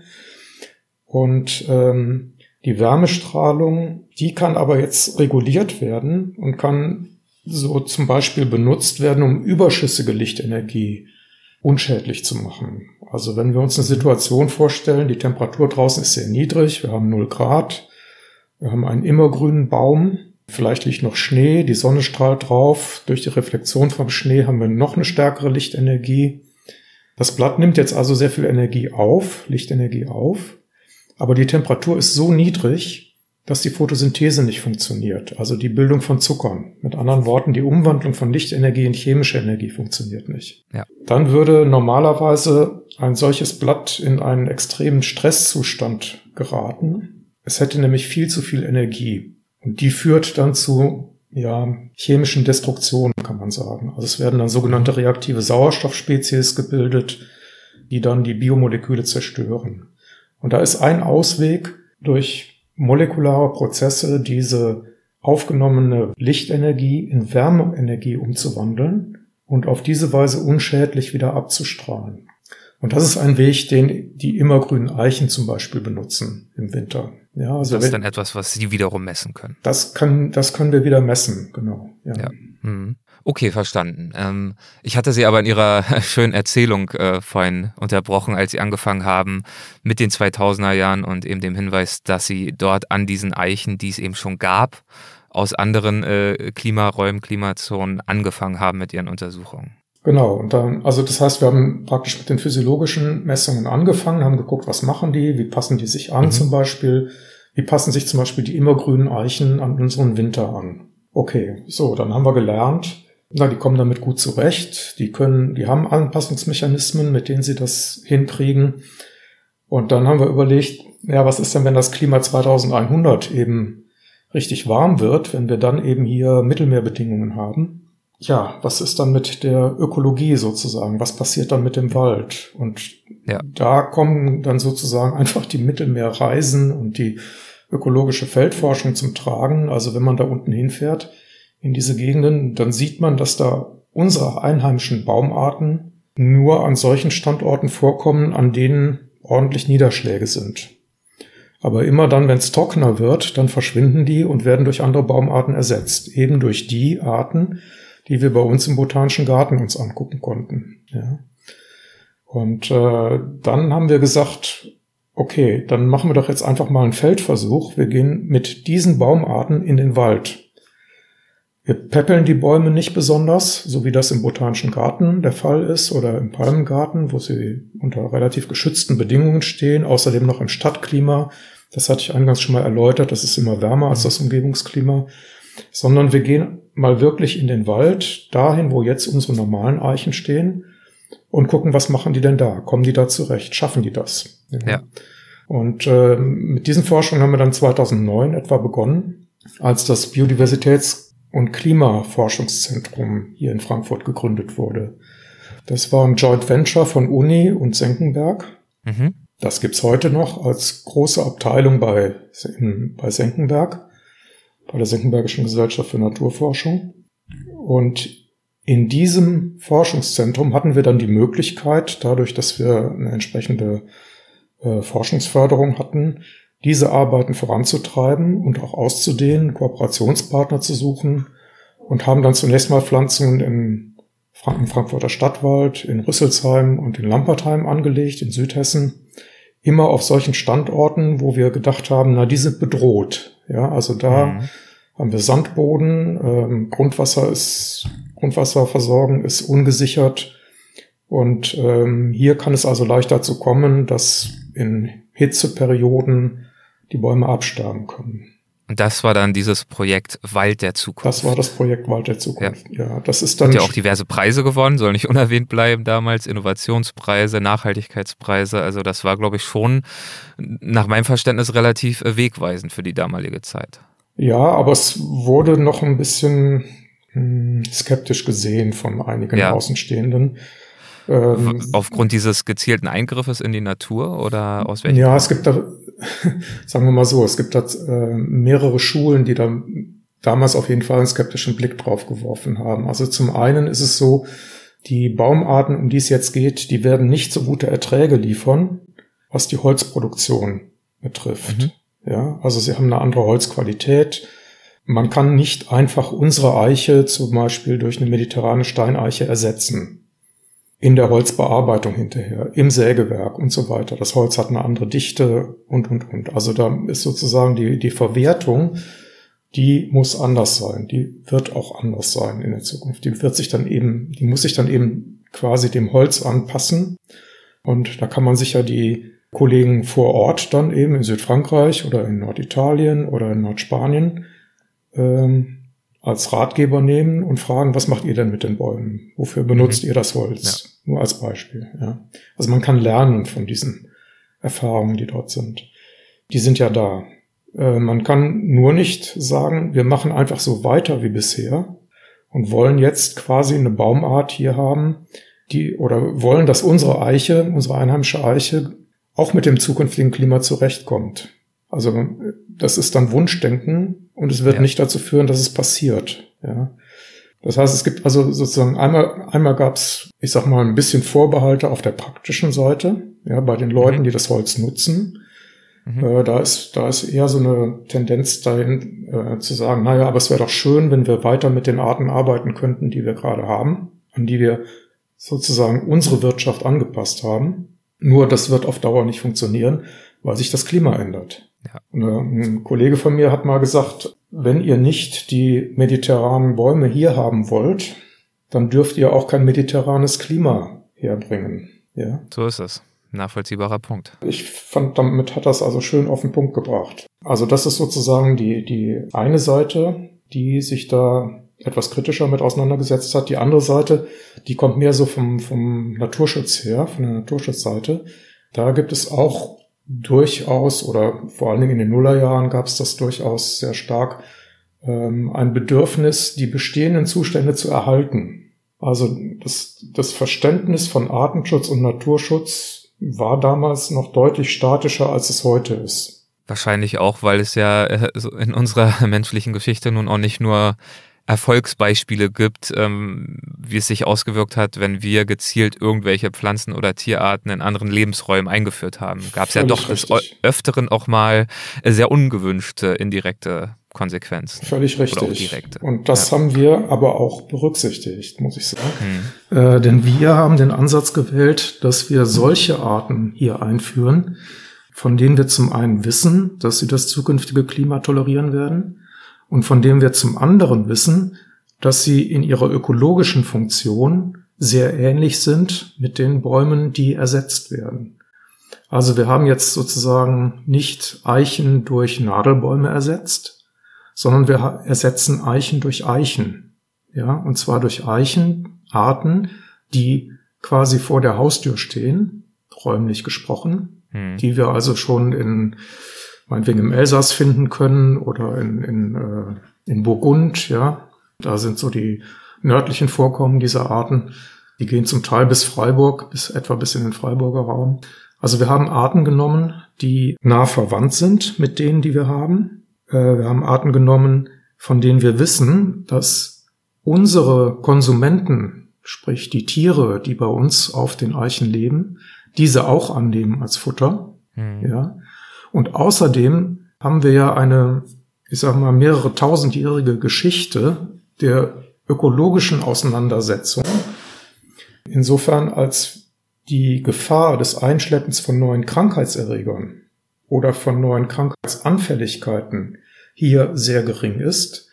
S3: Und ähm, die Wärmestrahlung, die kann aber jetzt reguliert werden und kann so zum Beispiel benutzt werden, um überschüssige Lichtenergie unschädlich zu machen. Also wenn wir uns eine Situation vorstellen, die Temperatur draußen ist sehr niedrig, wir haben null Grad, wir haben einen immergrünen Baum, vielleicht liegt noch Schnee, die Sonne strahlt drauf, durch die Reflexion vom Schnee haben wir noch eine stärkere Lichtenergie. Das Blatt nimmt jetzt also sehr viel Energie auf, Lichtenergie auf, aber die Temperatur ist so niedrig, dass die Photosynthese nicht funktioniert, also die Bildung von Zuckern. Mit anderen Worten, die Umwandlung von Lichtenergie in chemische Energie funktioniert nicht.
S2: Ja.
S3: Dann würde normalerweise ein solches Blatt in einen extremen Stresszustand geraten. Es hätte nämlich viel zu viel Energie. Und die führt dann zu ja, chemischen Destruktionen, kann man sagen. Also es werden dann sogenannte reaktive Sauerstoffspezies gebildet, die dann die Biomoleküle zerstören. Und da ist ein Ausweg, durch molekulare Prozesse diese aufgenommene Lichtenergie in Wärmeenergie umzuwandeln und auf diese Weise unschädlich wieder abzustrahlen. Und das ist ein Weg, den die immergrünen Eichen zum Beispiel benutzen im Winter. Ja, also
S2: das ist dann etwas, was Sie wiederum messen können.
S3: Das können, das können wir wieder messen, genau. Ja.
S2: Ja. Mhm. Okay, verstanden. Ähm, ich hatte Sie aber in Ihrer schönen Erzählung äh, vorhin unterbrochen, als Sie angefangen haben mit den zweitausender Jahren und eben dem Hinweis, dass Sie dort an diesen Eichen, die es eben schon gab, aus anderen äh, Klimaräumen, Klimazonen angefangen haben mit Ihren Untersuchungen.
S3: Genau, und dann, also das heißt, wir haben praktisch mit den physiologischen Messungen angefangen, haben geguckt, was machen die, wie passen die sich an mhm. zum Beispiel, wie passen sich zum Beispiel die immergrünen Eichen an unseren Winter an. Okay, so, dann haben wir gelernt, na, die kommen damit gut zurecht, die können, die haben Anpassungsmechanismen, mit denen sie das hinkriegen. Und dann haben wir überlegt, ja, was ist denn, wenn das Klima zweitausendeinhundert eben richtig warm wird, wenn wir dann eben hier Mittelmeerbedingungen haben? Ja, was ist dann mit der Ökologie sozusagen? Was passiert dann mit dem Wald? Und ja. da kommen dann sozusagen einfach die Mittelmeerreisen und die ökologische Feldforschung zum Tragen. Also wenn man da unten hinfährt in diese Gegenden, dann sieht man, dass da unsere einheimischen Baumarten nur an solchen Standorten vorkommen, an denen ordentlich Niederschläge sind. Aber immer dann, wenn es trockener wird, dann verschwinden die und werden durch andere Baumarten ersetzt. Eben durch die Arten, die wir bei uns im Botanischen Garten uns angucken konnten. Ja. Und äh, dann haben wir gesagt, okay, dann machen wir doch jetzt einfach mal einen Feldversuch. Wir gehen mit diesen Baumarten in den Wald. Wir peppeln die Bäume nicht besonders, so wie das im Botanischen Garten der Fall ist oder im Palmengarten, wo sie unter relativ geschützten Bedingungen stehen, außerdem noch im Stadtklima. Das hatte ich eingangs schon mal erläutert, das ist immer wärmer als das Umgebungsklima. Sondern wir gehen mal wirklich in den Wald, dahin, wo jetzt unsere normalen Eichen stehen und gucken, was machen die denn da? Kommen die da zurecht? Schaffen die das? Ja. ja. Und äh, mit diesen Forschungen haben wir dann zweitausendneun etwa begonnen, als das Biodiversitäts- und Klimaforschungszentrum hier in Frankfurt gegründet wurde. Das war ein Joint Venture von Uni und Senckenberg. Mhm. Das gibt's heute noch als große Abteilung bei, in, bei Senckenberg, bei der Senckenbergischen Gesellschaft für Naturforschung. Und in diesem Forschungszentrum hatten wir dann die Möglichkeit, dadurch, dass wir eine entsprechende äh, Forschungsförderung hatten, diese Arbeiten voranzutreiben und auch auszudehnen, Kooperationspartner zu suchen und haben dann zunächst mal Pflanzungen im, Frank- im Frankfurter Stadtwald, in Rüsselsheim und in Lampertheim angelegt, in Südhessen, immer auf solchen Standorten, wo wir gedacht haben, na, die sind bedroht. Ja, also da mhm. haben wir Sandboden, ähm, Grundwasser ist, Grundwasserversorgung ist ungesichert. Und ähm, hier kann es also leicht dazu kommen, dass in Hitzeperioden die Bäume absterben können.
S2: Und das war dann dieses Projekt Wald der Zukunft.
S3: Das war das Projekt Wald der Zukunft, ja. ja das ist dann
S2: Hat ja auch diverse Preise gewonnen, soll nicht unerwähnt bleiben damals, Innovationspreise, Nachhaltigkeitspreise. Also das war, glaube ich, schon nach meinem Verständnis relativ wegweisend für die damalige Zeit.
S3: Ja, aber es wurde noch ein bisschen hm, skeptisch gesehen von einigen ja. Außenstehenden.
S2: Ähm, Aufgrund dieses gezielten Eingriffes in die Natur oder aus welchem?
S3: Ja, Grund? Es gibt da, sagen wir mal so, es gibt da äh, mehrere Schulen, die da damals auf jeden Fall einen skeptischen Blick drauf geworfen haben. Also zum einen ist es so, die Baumarten, um die es jetzt geht, die werden nicht so gute Erträge liefern, was die Holzproduktion betrifft. Mhm. Ja, also sie haben eine andere Holzqualität. Man kann nicht einfach unsere Eiche zum Beispiel durch eine mediterrane Steineiche ersetzen. In der Holzbearbeitung hinterher, im Sägewerk und so weiter. Das Holz hat eine andere Dichte und, und, und. Also da ist sozusagen die, die Verwertung, die muss anders sein. Die wird auch anders sein in der Zukunft. Die wird sich dann eben, die muss sich dann eben quasi dem Holz anpassen. Und da kann man sich ja die Kollegen vor Ort dann eben in Südfrankreich oder in Norditalien oder in Nordspanien ähm, als Ratgeber nehmen und fragen, was macht ihr denn mit den Bäumen? Wofür benutzt mhm. ihr das Holz? Ja. Nur als Beispiel. Ja. Also man kann lernen von diesen Erfahrungen, die dort sind. Die sind ja da. Äh, man kann nur nicht sagen, wir machen einfach so weiter wie bisher und wollen jetzt quasi eine Baumart hier haben, die oder wollen, dass unsere Eiche, unsere einheimische Eiche auch mit dem zukünftigen Klima zurechtkommt. Also das ist dann Wunschdenken und es wird ja. nicht dazu führen, dass es passiert. Ja. Das heißt, es gibt also sozusagen einmal einmal gab es, ich sag mal, ein bisschen Vorbehalte auf der praktischen Seite, ja, bei den Leuten, mhm. die das Holz nutzen. Mhm. Äh, da ist da ist eher so eine Tendenz dahin äh, zu sagen, naja, aber es wäre doch schön, wenn wir weiter mit den Arten arbeiten könnten, die wir gerade haben, an die wir sozusagen unsere Wirtschaft angepasst haben. Nur das wird auf Dauer nicht funktionieren, weil sich das Klima ändert. Ja. Und, äh, ein Kollege von mir hat mal gesagt, wenn ihr nicht die mediterranen Bäume hier haben wollt, dann dürft ihr auch kein mediterranes Klima herbringen. Ja?
S2: So ist es. Nachvollziehbarer Punkt.
S3: Ich fand, damit hat das also schön auf den Punkt gebracht. Also das ist sozusagen die, die eine Seite, die sich da etwas kritischer mit auseinandergesetzt hat. Die andere Seite, die kommt mehr so vom, vom Naturschutz her, von der Naturschutzseite. Da gibt es auch durchaus, oder vor allen Dingen in den Nullerjahren gab es das durchaus sehr stark, ähm, ein Bedürfnis, die bestehenden Zustände zu erhalten. Also das, das Verständnis von Artenschutz und Naturschutz war damals noch deutlich statischer, als es heute ist.
S2: Wahrscheinlich auch, weil es ja in unserer menschlichen Geschichte nun auch nicht nur Erfolgsbeispiele gibt, ähm, wie es sich ausgewirkt hat, wenn wir gezielt irgendwelche Pflanzen- oder Tierarten in anderen Lebensräumen eingeführt haben. Gab es ja doch des Öfteren auch mal sehr ungewünschte indirekte Konsequenzen.
S3: Völlig richtig. Oder auch direkte. Und das ja. haben wir aber auch berücksichtigt, muss ich sagen. Hm. Äh, denn wir haben den Ansatz gewählt, dass wir solche Arten hier einführen, von denen wir zum einen wissen, dass sie das zukünftige Klima tolerieren werden, und von dem wir zum anderen wissen, dass sie in ihrer ökologischen Funktion sehr ähnlich sind mit den Bäumen, die ersetzt werden. Also wir haben jetzt sozusagen nicht Eichen durch Nadelbäume ersetzt, sondern wir ersetzen Eichen durch Eichen. Ja, und zwar durch Eichenarten, die quasi vor der Haustür stehen, räumlich gesprochen, hm. die wir also schon in meinetwegen im Elsass finden können oder in, in, äh, in Burgund, ja. Da sind so die nördlichen Vorkommen dieser Arten. Die gehen zum Teil bis Freiburg, bis etwa bis in den Freiburger Raum. Also wir haben Arten genommen, die nah verwandt sind mit denen, die wir haben. Äh, wir haben Arten genommen, von denen wir wissen, dass unsere Konsumenten, sprich die Tiere, die bei uns auf den Eichen leben, diese auch annehmen als Futter, mhm. ja. Und außerdem haben wir ja eine, ich sag mal, mehrere tausendjährige Geschichte der ökologischen Auseinandersetzung. Insofern, als die Gefahr des Einschleppens von neuen Krankheitserregern oder von neuen Krankheitsanfälligkeiten hier sehr gering ist,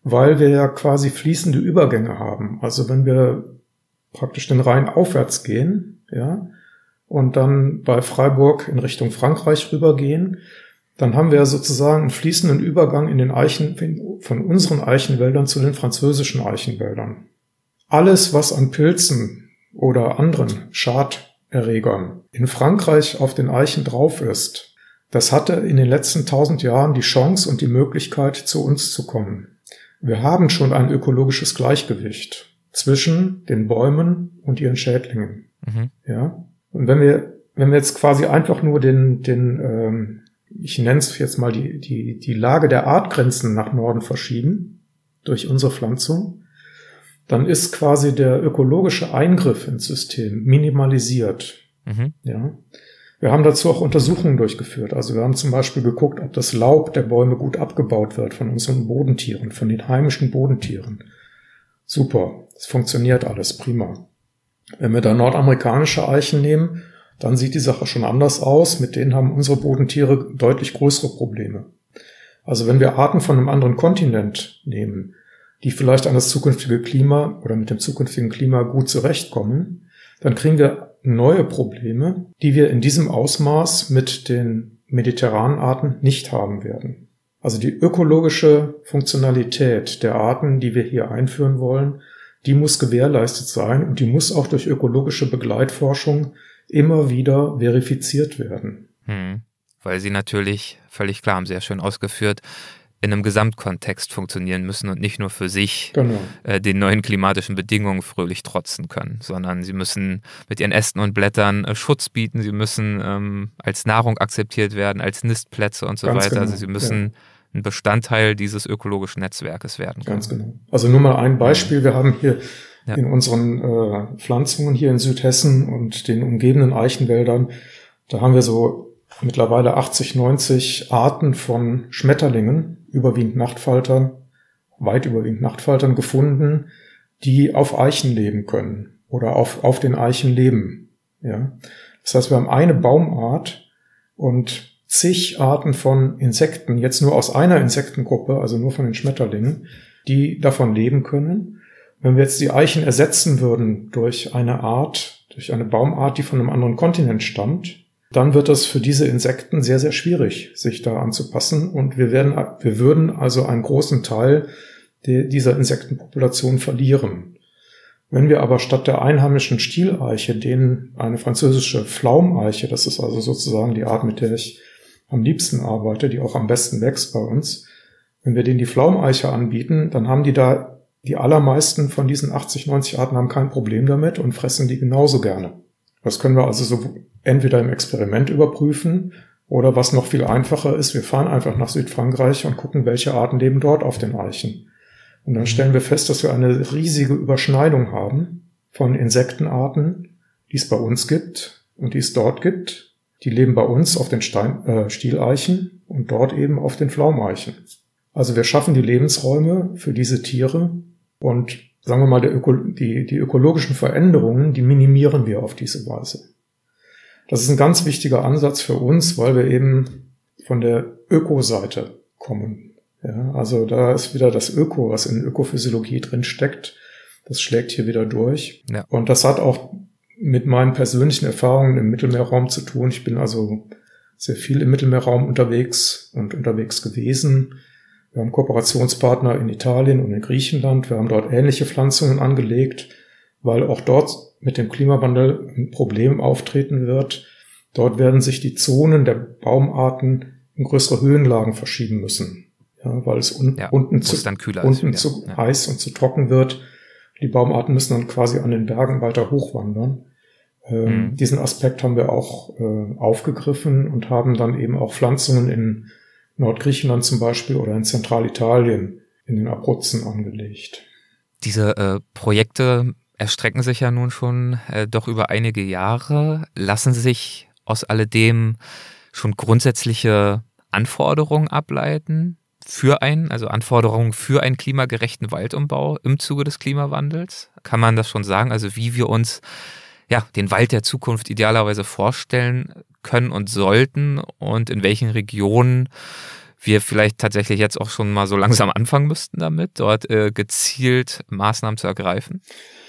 S3: weil wir ja quasi fließende Übergänge haben. Also wenn wir praktisch den Rhein aufwärts gehen, ja, und dann bei Freiburg in Richtung Frankreich rübergehen, dann haben wir sozusagen einen fließenden Übergang in den Eichen, von unseren Eichenwäldern zu den französischen Eichenwäldern. Alles, was an Pilzen oder anderen Schaderregern in Frankreich auf den Eichen drauf ist, das hatte in den letzten tausend Jahren die Chance und die Möglichkeit, zu uns zu kommen. Wir haben schon ein ökologisches Gleichgewicht zwischen den Bäumen und ihren Schädlingen. Mhm. Ja. Und wenn wir, wenn wir jetzt quasi einfach nur den, den, ähm, ich nenne es jetzt mal die, die, die Lage der Artgrenzen nach Norden verschieben, durch unsere Pflanzung, dann ist quasi der ökologische Eingriff ins System minimalisiert. Mhm. Ja. Wir haben dazu auch Untersuchungen durchgeführt. Also wir haben zum Beispiel geguckt, ob das Laub der Bäume gut abgebaut wird von unseren Bodentieren, von den heimischen Bodentieren. Super, es funktioniert alles prima. Wenn wir da nordamerikanische Eichen nehmen, dann sieht die Sache schon anders aus. Mit denen haben unsere Bodentiere deutlich größere Probleme. Also wenn wir Arten von einem anderen Kontinent nehmen, die vielleicht an das zukünftige Klima oder mit dem zukünftigen Klima gut zurechtkommen, dann kriegen wir neue Probleme, die wir in diesem Ausmaß mit den mediterranen Arten nicht haben werden. Also die ökologische Funktionalität der Arten, die wir hier einführen wollen, die muss gewährleistet sein und die muss auch durch ökologische Begleitforschung immer wieder verifiziert werden.
S2: Hm, weil sie natürlich, völlig klar, haben Sie ja schön ausgeführt, in einem Gesamtkontext funktionieren müssen und nicht nur für sich genau. äh, den neuen klimatischen Bedingungen fröhlich trotzen können, sondern sie müssen mit ihren Ästen und Blättern äh, Schutz bieten, sie müssen ähm, als Nahrung akzeptiert werden, als Nistplätze und so Ganz weiter. Genau. Also sie müssen ja. ein Bestandteil dieses ökologischen Netzwerkes werden können.
S3: Ganz genau. Also nur mal ein Beispiel. Wir haben hier ja. in unseren äh, Pflanzungen hier in Südhessen und den umgebenden Eichenwäldern, da haben wir so mittlerweile achtzig, neunzig Arten von Schmetterlingen, überwiegend Nachtfaltern, weit überwiegend Nachtfaltern gefunden, die auf Eichen leben können oder auf, auf den Eichen leben. Ja. Das heißt, wir haben eine Baumart und zig Arten von Insekten, jetzt nur aus einer Insektengruppe, also nur von den Schmetterlingen, die davon leben können. Wenn wir jetzt die Eichen ersetzen würden durch eine Art, durch eine Baumart, die von einem anderen Kontinent stammt, dann wird das für diese Insekten sehr, sehr schwierig, sich da anzupassen. Und wir werden, wir würden also einen großen Teil de, dieser Insektenpopulation verlieren. Wenn wir aber statt der einheimischen Stieleiche denen eine französische Pflaumeiche, das ist also sozusagen die Art, mit der ich am liebsten arbeite, die auch am besten wächst bei uns, wenn wir denen die Pflaumeiche anbieten, dann haben die da, die allermeisten von diesen achtzig, neunzig Arten haben kein Problem damit und fressen die genauso gerne. Das können wir also so entweder im Experiment überprüfen oder was noch viel einfacher ist, wir fahren einfach nach Südfrankreich und gucken, welche Arten leben dort auf den Eichen. Und dann stellen wir fest, dass wir eine riesige Überschneidung haben von Insektenarten, die es bei uns gibt und die es dort gibt. Die leben bei uns auf den Stein, äh, Stieleichen und dort eben auf den Pflaumeichen. Also wir schaffen die Lebensräume für diese Tiere und sagen wir mal, der Öko, die, die ökologischen Veränderungen, die minimieren wir auf diese Weise. Das ist ein ganz wichtiger Ansatz für uns, weil wir eben von der Ökoseite kommen. Ja, also da ist wieder das Öko, was in Ökophysiologie drin steckt. Das schlägt hier wieder durch. Ja. Und das hat auch mit meinen persönlichen Erfahrungen im Mittelmeerraum zu tun. Ich bin also sehr viel im Mittelmeerraum unterwegs und unterwegs gewesen. Wir haben Kooperationspartner in Italien und in Griechenland. Wir haben dort ähnliche Pflanzungen angelegt, weil auch dort mit dem Klimawandel ein Problem auftreten wird. Dort werden sich die Zonen der Baumarten in größere Höhenlagen verschieben müssen. Ja, weil es un- ja, unten zu, unten zu ja. heiß und zu trocken wird. Die Baumarten müssen dann quasi an den Bergen weiter hochwandern. Ähm, mhm. Diesen Aspekt haben wir auch äh, aufgegriffen und haben dann eben auch Pflanzungen in Nordgriechenland zum Beispiel oder in Zentralitalien in den Abruzzen angelegt.
S2: Diese äh, Projekte erstrecken sich ja nun schon äh, doch über einige Jahre. Lassen sich aus alledem schon grundsätzliche Anforderungen ableiten für einen, also Anforderungen für einen klimagerechten Waldumbau im Zuge des Klimawandels? Kann man das schon sagen? Also wie wir uns ja den Wald der Zukunft idealerweise vorstellen können und sollten und in welchen Regionen wir vielleicht tatsächlich jetzt auch schon mal so langsam anfangen müssten damit, dort äh, gezielt Maßnahmen zu ergreifen?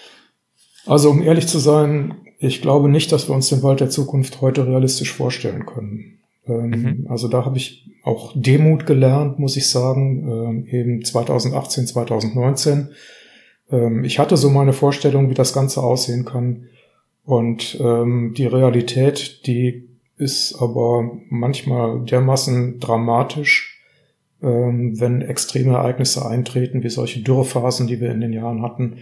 S3: Also um ehrlich zu sein, ich glaube nicht, dass wir uns den Wald der Zukunft heute realistisch vorstellen können. Ähm, mhm. Also da habe ich auch Demut gelernt, muss ich sagen, ähm, eben zwanzig achtzehn, zwanzig neunzehn. Ähm, ich hatte so meine Vorstellung, wie das Ganze aussehen kann. Und ähm, die Realität, die ist aber manchmal dermaßen dramatisch, ähm, wenn extreme Ereignisse eintreten, wie solche Dürrephasen, die wir in den Jahren hatten.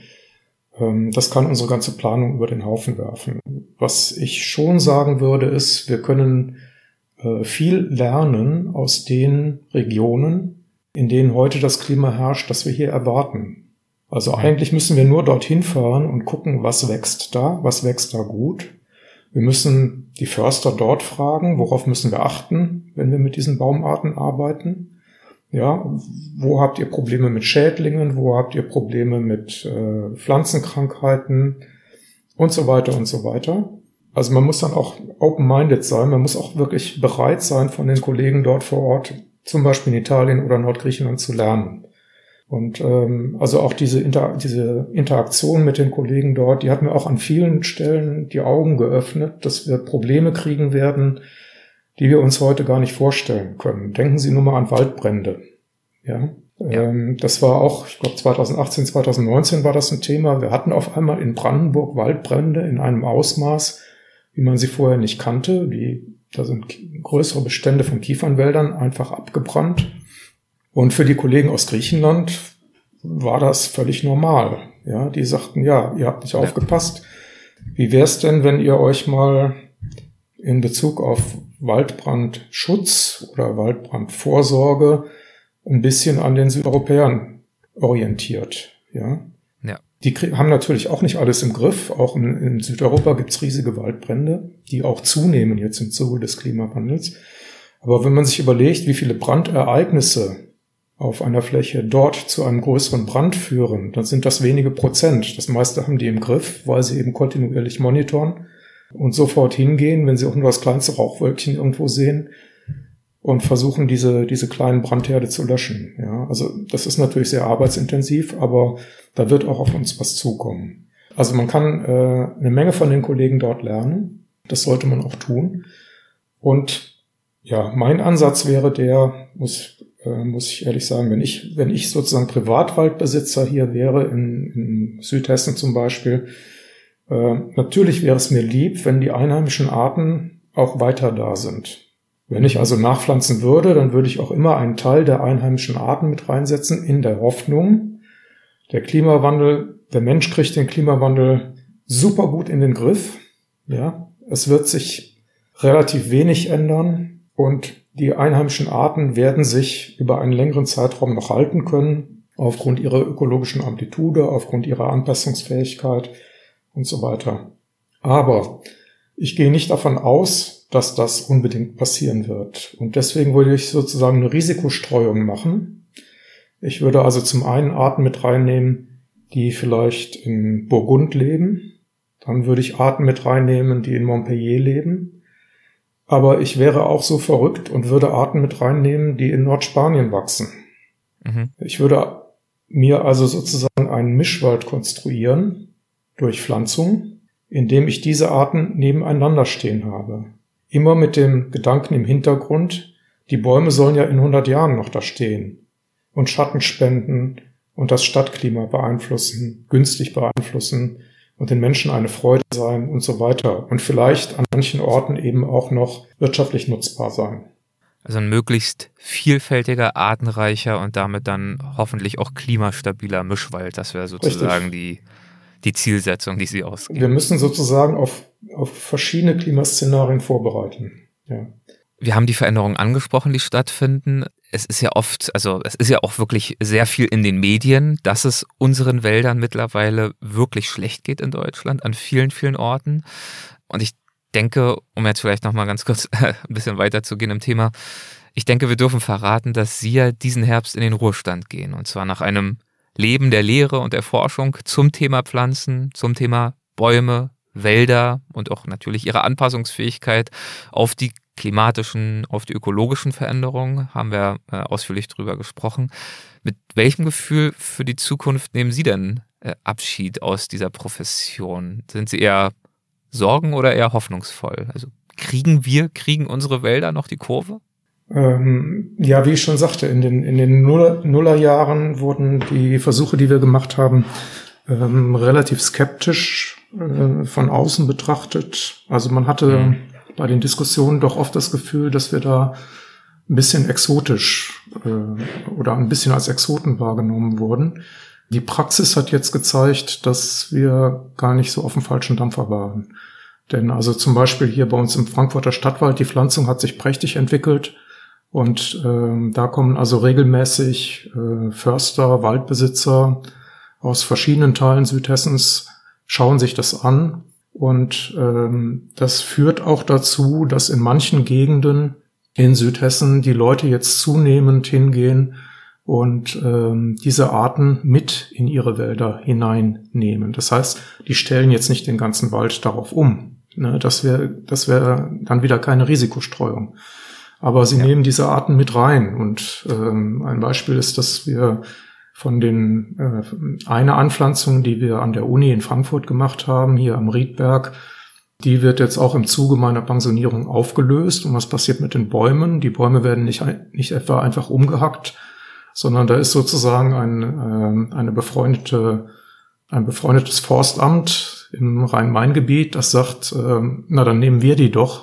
S3: Ähm, das kann unsere ganze Planung über den Haufen werfen. Was ich schon sagen würde, ist, wir können äh, viel lernen aus den Regionen, in denen heute das Klima herrscht, das wir hier erwarten. Also eigentlich müssen wir nur dorthin fahren und gucken, was wächst da, was wächst da gut. Wir müssen die Förster dort fragen, worauf müssen wir achten, wenn wir mit diesen Baumarten arbeiten. Ja, wo habt ihr Probleme mit Schädlingen, wo habt ihr Probleme mit äh, Pflanzenkrankheiten und so weiter und so weiter. Also man muss dann auch open-minded sein, man muss auch wirklich bereit sein, von den Kollegen dort vor Ort, zum Beispiel in Italien oder Nordgriechenland, zu lernen. Und ähm, also auch diese, Inter- diese Interaktion mit den Kollegen dort, die hat mir auch an vielen Stellen die Augen geöffnet, dass wir Probleme kriegen werden, die wir uns heute gar nicht vorstellen können. Denken Sie nur mal an Waldbrände. Ja, ja. Ähm, das war auch, ich glaube zwanzig achtzehn, zwanzig neunzehn war das ein Thema. Wir hatten auf einmal in Brandenburg Waldbrände in einem Ausmaß, wie man sie vorher nicht kannte. Die, da sind größere Bestände von Kiefernwäldern einfach abgebrannt. Und für die Kollegen aus Griechenland war das völlig normal. Ja, die sagten, ja, ihr habt nicht ja. aufgepasst. Wie wär's denn, wenn ihr euch mal in Bezug auf Waldbrandschutz oder Waldbrandvorsorge ein bisschen an den Südeuropäern orientiert? Ja.
S2: Ja.
S3: Die haben natürlich auch nicht alles im Griff. Auch in, in Südeuropa gibt's riesige Waldbrände, die auch zunehmen jetzt im Zuge des Klimawandels. Aber wenn man sich überlegt, wie viele Brandereignisse auf einer Fläche dort zu einem größeren Brand führen, dann sind das wenige Prozent. Das meiste haben die im Griff, weil sie eben kontinuierlich monitoren und sofort hingehen, wenn sie auch nur das kleinste Rauchwölkchen irgendwo sehen und versuchen, diese diese kleinen Brandherde zu löschen. Ja, also das ist natürlich sehr arbeitsintensiv, aber da wird auch auf uns was zukommen. Also man kann äh, eine Menge von den Kollegen dort lernen. Das sollte man auch tun. Und ja, mein Ansatz wäre der, muss äh, muss ich ehrlich sagen, wenn ich wenn ich sozusagen Privatwaldbesitzer hier wäre, in, in Südhessen zum Beispiel, äh, natürlich wäre es mir lieb, wenn die einheimischen Arten auch weiter da sind. Wenn ich also nachpflanzen würde, dann würde ich auch immer einen Teil der einheimischen Arten mit reinsetzen, in der Hoffnung, der Klimawandel, der Mensch kriegt den Klimawandel super gut in den Griff. Ja, es wird sich relativ wenig ändern. Und die einheimischen Arten werden sich über einen längeren Zeitraum noch halten können, aufgrund ihrer ökologischen Amplitude, aufgrund ihrer Anpassungsfähigkeit und so weiter. Aber ich gehe nicht davon aus, dass das unbedingt passieren wird. Und deswegen würde ich sozusagen eine Risikostreuung machen. Ich würde also zum einen Arten mit reinnehmen, die vielleicht in Burgund leben. Dann würde ich Arten mit reinnehmen, die in Montpellier leben. Aber ich wäre auch so verrückt und würde Arten mit reinnehmen, die in Nordspanien wachsen. Mhm. Ich würde mir also sozusagen einen Mischwald konstruieren durch Pflanzung, indem ich diese Arten nebeneinander stehen habe. Immer mit dem Gedanken im Hintergrund, die Bäume sollen ja in hundert Jahren noch da stehen und Schatten spenden und das Stadtklima beeinflussen, günstig beeinflussen und den Menschen eine Freude sein und so weiter. Und vielleicht an manchen Orten eben auch noch wirtschaftlich nutzbar sein.
S2: Also ein möglichst vielfältiger, artenreicher und damit dann hoffentlich auch klimastabiler Mischwald. Das wäre sozusagen die, die Zielsetzung, die Sie ausgeben.
S3: Wir müssen sozusagen auf, auf verschiedene Klimaszenarien vorbereiten. Ja.
S2: Wir haben die Veränderungen angesprochen, die stattfinden. Es ist ja oft, also es ist ja auch wirklich sehr viel in den Medien, dass es unseren Wäldern mittlerweile wirklich schlecht geht in Deutschland, an vielen, vielen Orten. Und ich denke, um jetzt vielleicht nochmal ganz kurz ein bisschen weiterzugehen im Thema, ich denke, wir dürfen verraten, dass Sie ja diesen Herbst in den Ruhestand gehen. Und zwar nach einem Leben der Lehre und der Forschung zum Thema Pflanzen, zum Thema Bäume, Wälder und auch natürlich ihre Anpassungsfähigkeit auf die klimatischen, auf die ökologischen Veränderungen, haben wir äh, ausführlich drüber gesprochen. Mit welchem Gefühl für die Zukunft nehmen Sie denn äh, Abschied aus dieser Profession? Sind Sie eher sorgen- oder eher hoffnungsvoll? Also kriegen wir, kriegen unsere Wälder noch die Kurve?
S3: Ähm, ja, wie ich schon sagte, in den, in den Nuller, Nullerjahren wurden die Versuche, die wir gemacht haben, ähm, relativ skeptisch äh, von außen betrachtet. Also man hatte mhm. bei den Diskussionen doch oft das Gefühl, dass wir da ein bisschen exotisch äh, oder ein bisschen als Exoten wahrgenommen wurden. Die Praxis hat jetzt gezeigt, dass wir gar nicht so auf dem falschen Dampfer waren. Denn also zum Beispiel hier bei uns im Frankfurter Stadtwald, die Pflanzung hat sich prächtig entwickelt. Und ähm, da kommen also regelmäßig äh, Förster, Waldbesitzer aus verschiedenen Teilen Südhessens, schauen sich das an. Und ähm, das führt auch dazu, dass in manchen Gegenden in Südhessen die Leute jetzt zunehmend hingehen und ähm, diese Arten mit in ihre Wälder hineinnehmen. Das heißt, die stellen jetzt nicht den ganzen Wald darauf um. Ne? Das wäre das wäre dann wieder keine Risikostreuung. Aber sie ja. nehmen diese Arten mit rein. Und ähm, ein Beispiel ist, dass wir von den äh, eine Anpflanzung, die wir an der Uni in Frankfurt gemacht haben, hier am Riedberg, die wird jetzt auch im Zuge meiner Pensionierung aufgelöst. Und was passiert mit den Bäumen? Die Bäume werden nicht, nicht etwa einfach umgehackt, sondern da ist sozusagen ein, äh, eine befreundete, ein befreundetes Forstamt im Rhein-Main-Gebiet, das sagt, äh, na dann nehmen wir die doch.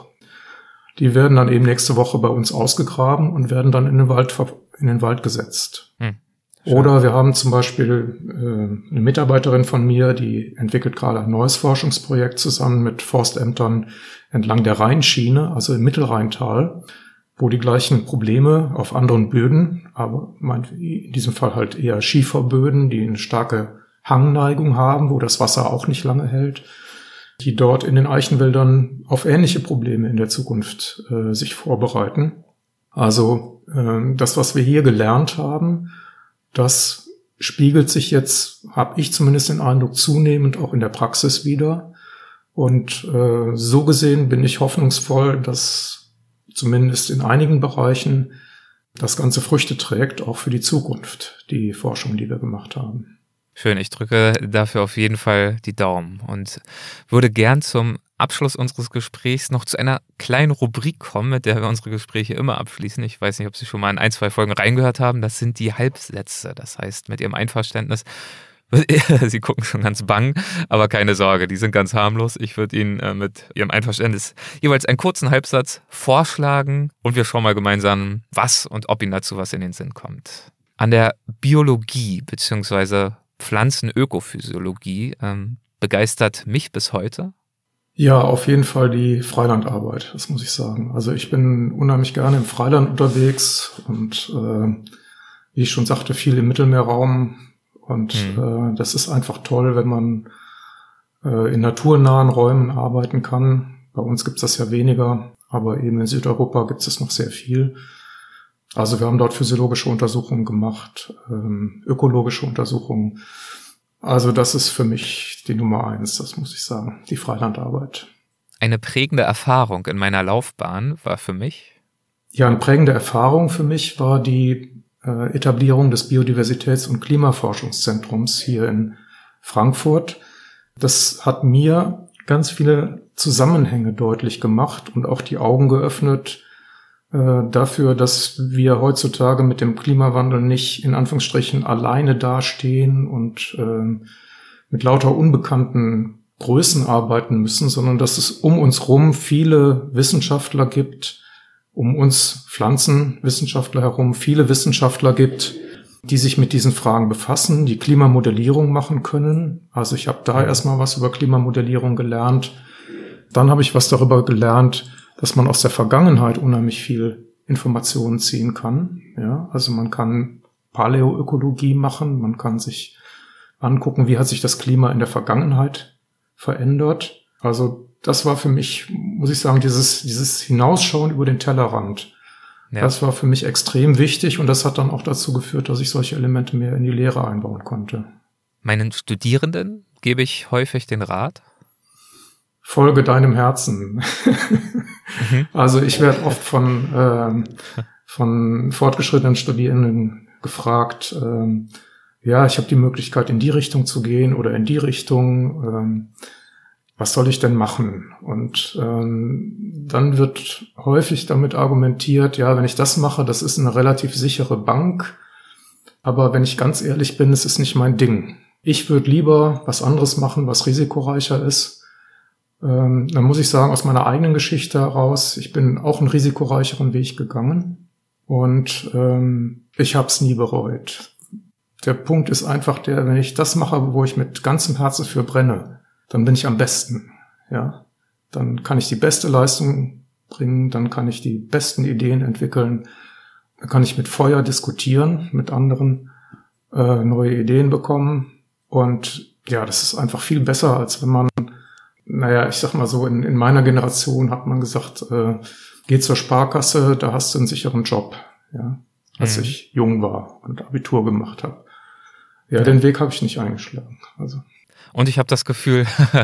S3: Die werden dann eben nächste Woche bei uns ausgegraben und werden dann in den Wald, in den Wald gesetzt. Hm, Oder wir haben zum Beispiel äh, eine Mitarbeiterin von mir, die entwickelt gerade ein neues Forschungsprojekt zusammen mit Forstämtern entlang der Rheinschiene, also im Mittelrheintal, wo die gleichen Probleme auf anderen Böden, aber in diesem Fall halt eher Schieferböden, die eine starke Hangneigung haben, wo das Wasser auch nicht lange hält, die dort in den Eichenwäldern auf ähnliche Probleme in der Zukunft äh, sich vorbereiten. Also äh, das, was wir hier gelernt haben, das spiegelt sich jetzt, habe ich zumindest den Eindruck, zunehmend auch in der Praxis wieder. Und äh, so gesehen bin ich hoffnungsvoll, dass zumindest in einigen Bereichen das Ganze Früchte trägt, auch für die Zukunft, die Forschung, die wir gemacht haben.
S2: Schön, ich drücke dafür auf jeden Fall die Daumen und würde gern zum Abschluss unseres Gesprächs noch zu einer kleinen Rubrik kommen, mit der wir unsere Gespräche immer abschließen. Ich weiß nicht, ob Sie schon mal in ein, zwei Folgen reingehört haben. Das sind die Halbsätze. Das heißt, mit Ihrem Einverständnis, Sie gucken schon ganz bang, aber keine Sorge, die sind ganz harmlos. Ich würde Ihnen äh, mit Ihrem Einverständnis jeweils einen kurzen Halbsatz vorschlagen und wir schauen mal gemeinsam, was und ob Ihnen dazu was in den Sinn kommt. An der Biologie bzw. Pflanzenökophysiologie ähm, begeistert mich bis heute?
S3: Ja, auf jeden Fall die Freilandarbeit, das muss ich sagen. Also ich bin unheimlich gerne im Freiland unterwegs und äh, wie ich schon sagte, viel im Mittelmeerraum. Und mhm. äh, das ist einfach toll, wenn man äh, in naturnahen Räumen arbeiten kann. Bei uns gibt's das ja weniger, aber eben in Südeuropa gibt's es noch sehr viel. Also wir haben dort physiologische Untersuchungen gemacht, ähm, ökologische Untersuchungen. Also das ist für mich die Nummer eins, das muss ich sagen, die Freilandarbeit.
S2: Eine prägende Erfahrung in meiner Laufbahn war für mich?
S3: Ja, eine prägende Erfahrung für mich war die äh, Etablierung des Biodiversitäts- und Klimaforschungszentrums hier in Frankfurt. Das hat mir ganz viele Zusammenhänge deutlich gemacht und auch die Augen geöffnet, dafür, dass wir heutzutage mit dem Klimawandel nicht in Anführungsstrichen alleine dastehen und äh, mit lauter unbekannten Größen arbeiten müssen, sondern dass es um uns rum viele Wissenschaftler gibt, um uns Pflanzenwissenschaftler herum viele Wissenschaftler gibt, die sich mit diesen Fragen befassen, die Klimamodellierung machen können. Also ich habe da erstmal was über Klimamodellierung gelernt. Dann habe ich was darüber gelernt, dass man aus der Vergangenheit unheimlich viel Informationen ziehen kann. Ja, also man kann Paläoökologie machen, man kann sich angucken, wie hat sich das Klima in der Vergangenheit verändert. Also das war für mich, muss ich sagen, dieses dieses Hinausschauen über den Tellerrand. Ja. Das war für mich extrem wichtig und das hat dann auch dazu geführt, dass ich solche Elemente mehr in die Lehre einbauen konnte.
S2: Meinen Studierenden gebe ich häufig den Rat?
S3: folge deinem Herzen. mhm. Also ich werde oft von, ähm, von fortgeschrittenen Studierenden gefragt, ähm, ja, ich habe die Möglichkeit, in die Richtung zu gehen oder in die Richtung. Ähm, was soll ich denn machen? Und ähm, dann wird häufig damit argumentiert, ja, wenn ich das mache, das ist eine relativ sichere Bank. Aber wenn ich ganz ehrlich bin, es ist nicht mein Ding. Ich würde lieber was anderes machen, was risikoreicher ist. Ähm, dann muss ich sagen, aus meiner eigenen Geschichte heraus, ich bin auch einen risikoreicheren Weg gegangen. Und ähm, ich habe es nie bereut. Der Punkt ist einfach der, wenn ich das mache, wo ich mit ganzem Herzen für brenne, dann bin ich am besten, ja. Dann kann ich die beste Leistung bringen, dann kann ich die besten Ideen entwickeln, dann kann ich mit Feuer diskutieren, mit anderen äh, neue Ideen bekommen. Und ja, das ist einfach viel besser, als wenn man, naja, ich sag mal so, in, in meiner Generation hat man gesagt, äh, geh zur Sparkasse, da hast du einen sicheren Job, ja, als mhm. ich jung war und Abitur gemacht habe. Ja, ja, den Weg habe ich nicht eingeschlagen. Also.
S2: Und ich habe das Gefühl,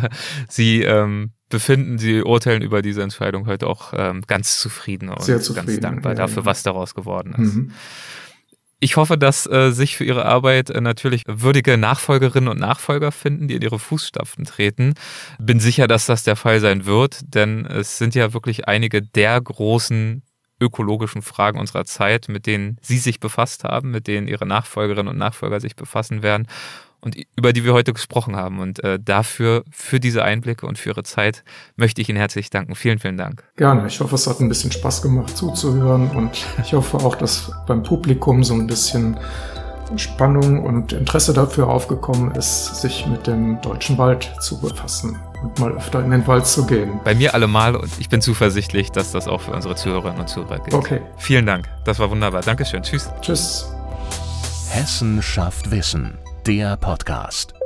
S2: Sie ähm, befinden, Sie urteilen über diese Entscheidung heute auch ähm, ganz zufrieden und
S3: Sehr zufrieden,
S2: ganz dankbar
S3: ja,
S2: dafür,
S3: ja.
S2: was daraus geworden ist.
S3: Mhm.
S2: Ich hoffe, dass äh, sich für Ihre Arbeit äh, natürlich würdige Nachfolgerinnen und Nachfolger finden, die in Ihre Fußstapfen treten. Bin sicher, dass das der Fall sein wird, denn es sind ja wirklich einige der großen ökologischen Fragen unserer Zeit, mit denen Sie sich befasst haben, mit denen Ihre Nachfolgerinnen und Nachfolger sich befassen werden und über die wir heute gesprochen haben. Und äh, dafür, für diese Einblicke und für Ihre Zeit möchte ich Ihnen herzlich danken. Vielen, vielen Dank.
S3: Gerne. Ich hoffe, es hat ein bisschen Spaß gemacht zuzuhören und ich hoffe auch, dass beim Publikum so ein bisschen Spannung und Interesse dafür aufgekommen ist, sich mit dem deutschen Wald zu befassen und mal öfter in den Wald zu gehen.
S2: Bei mir allemal und ich bin zuversichtlich, dass das auch für unsere Zuhörerinnen und Zuhörer gilt.
S3: Okay.
S2: Vielen Dank. Das war wunderbar. Dankeschön. Tschüss.
S3: Tschüss.
S1: Hessen schafft Wissen, der Podcast.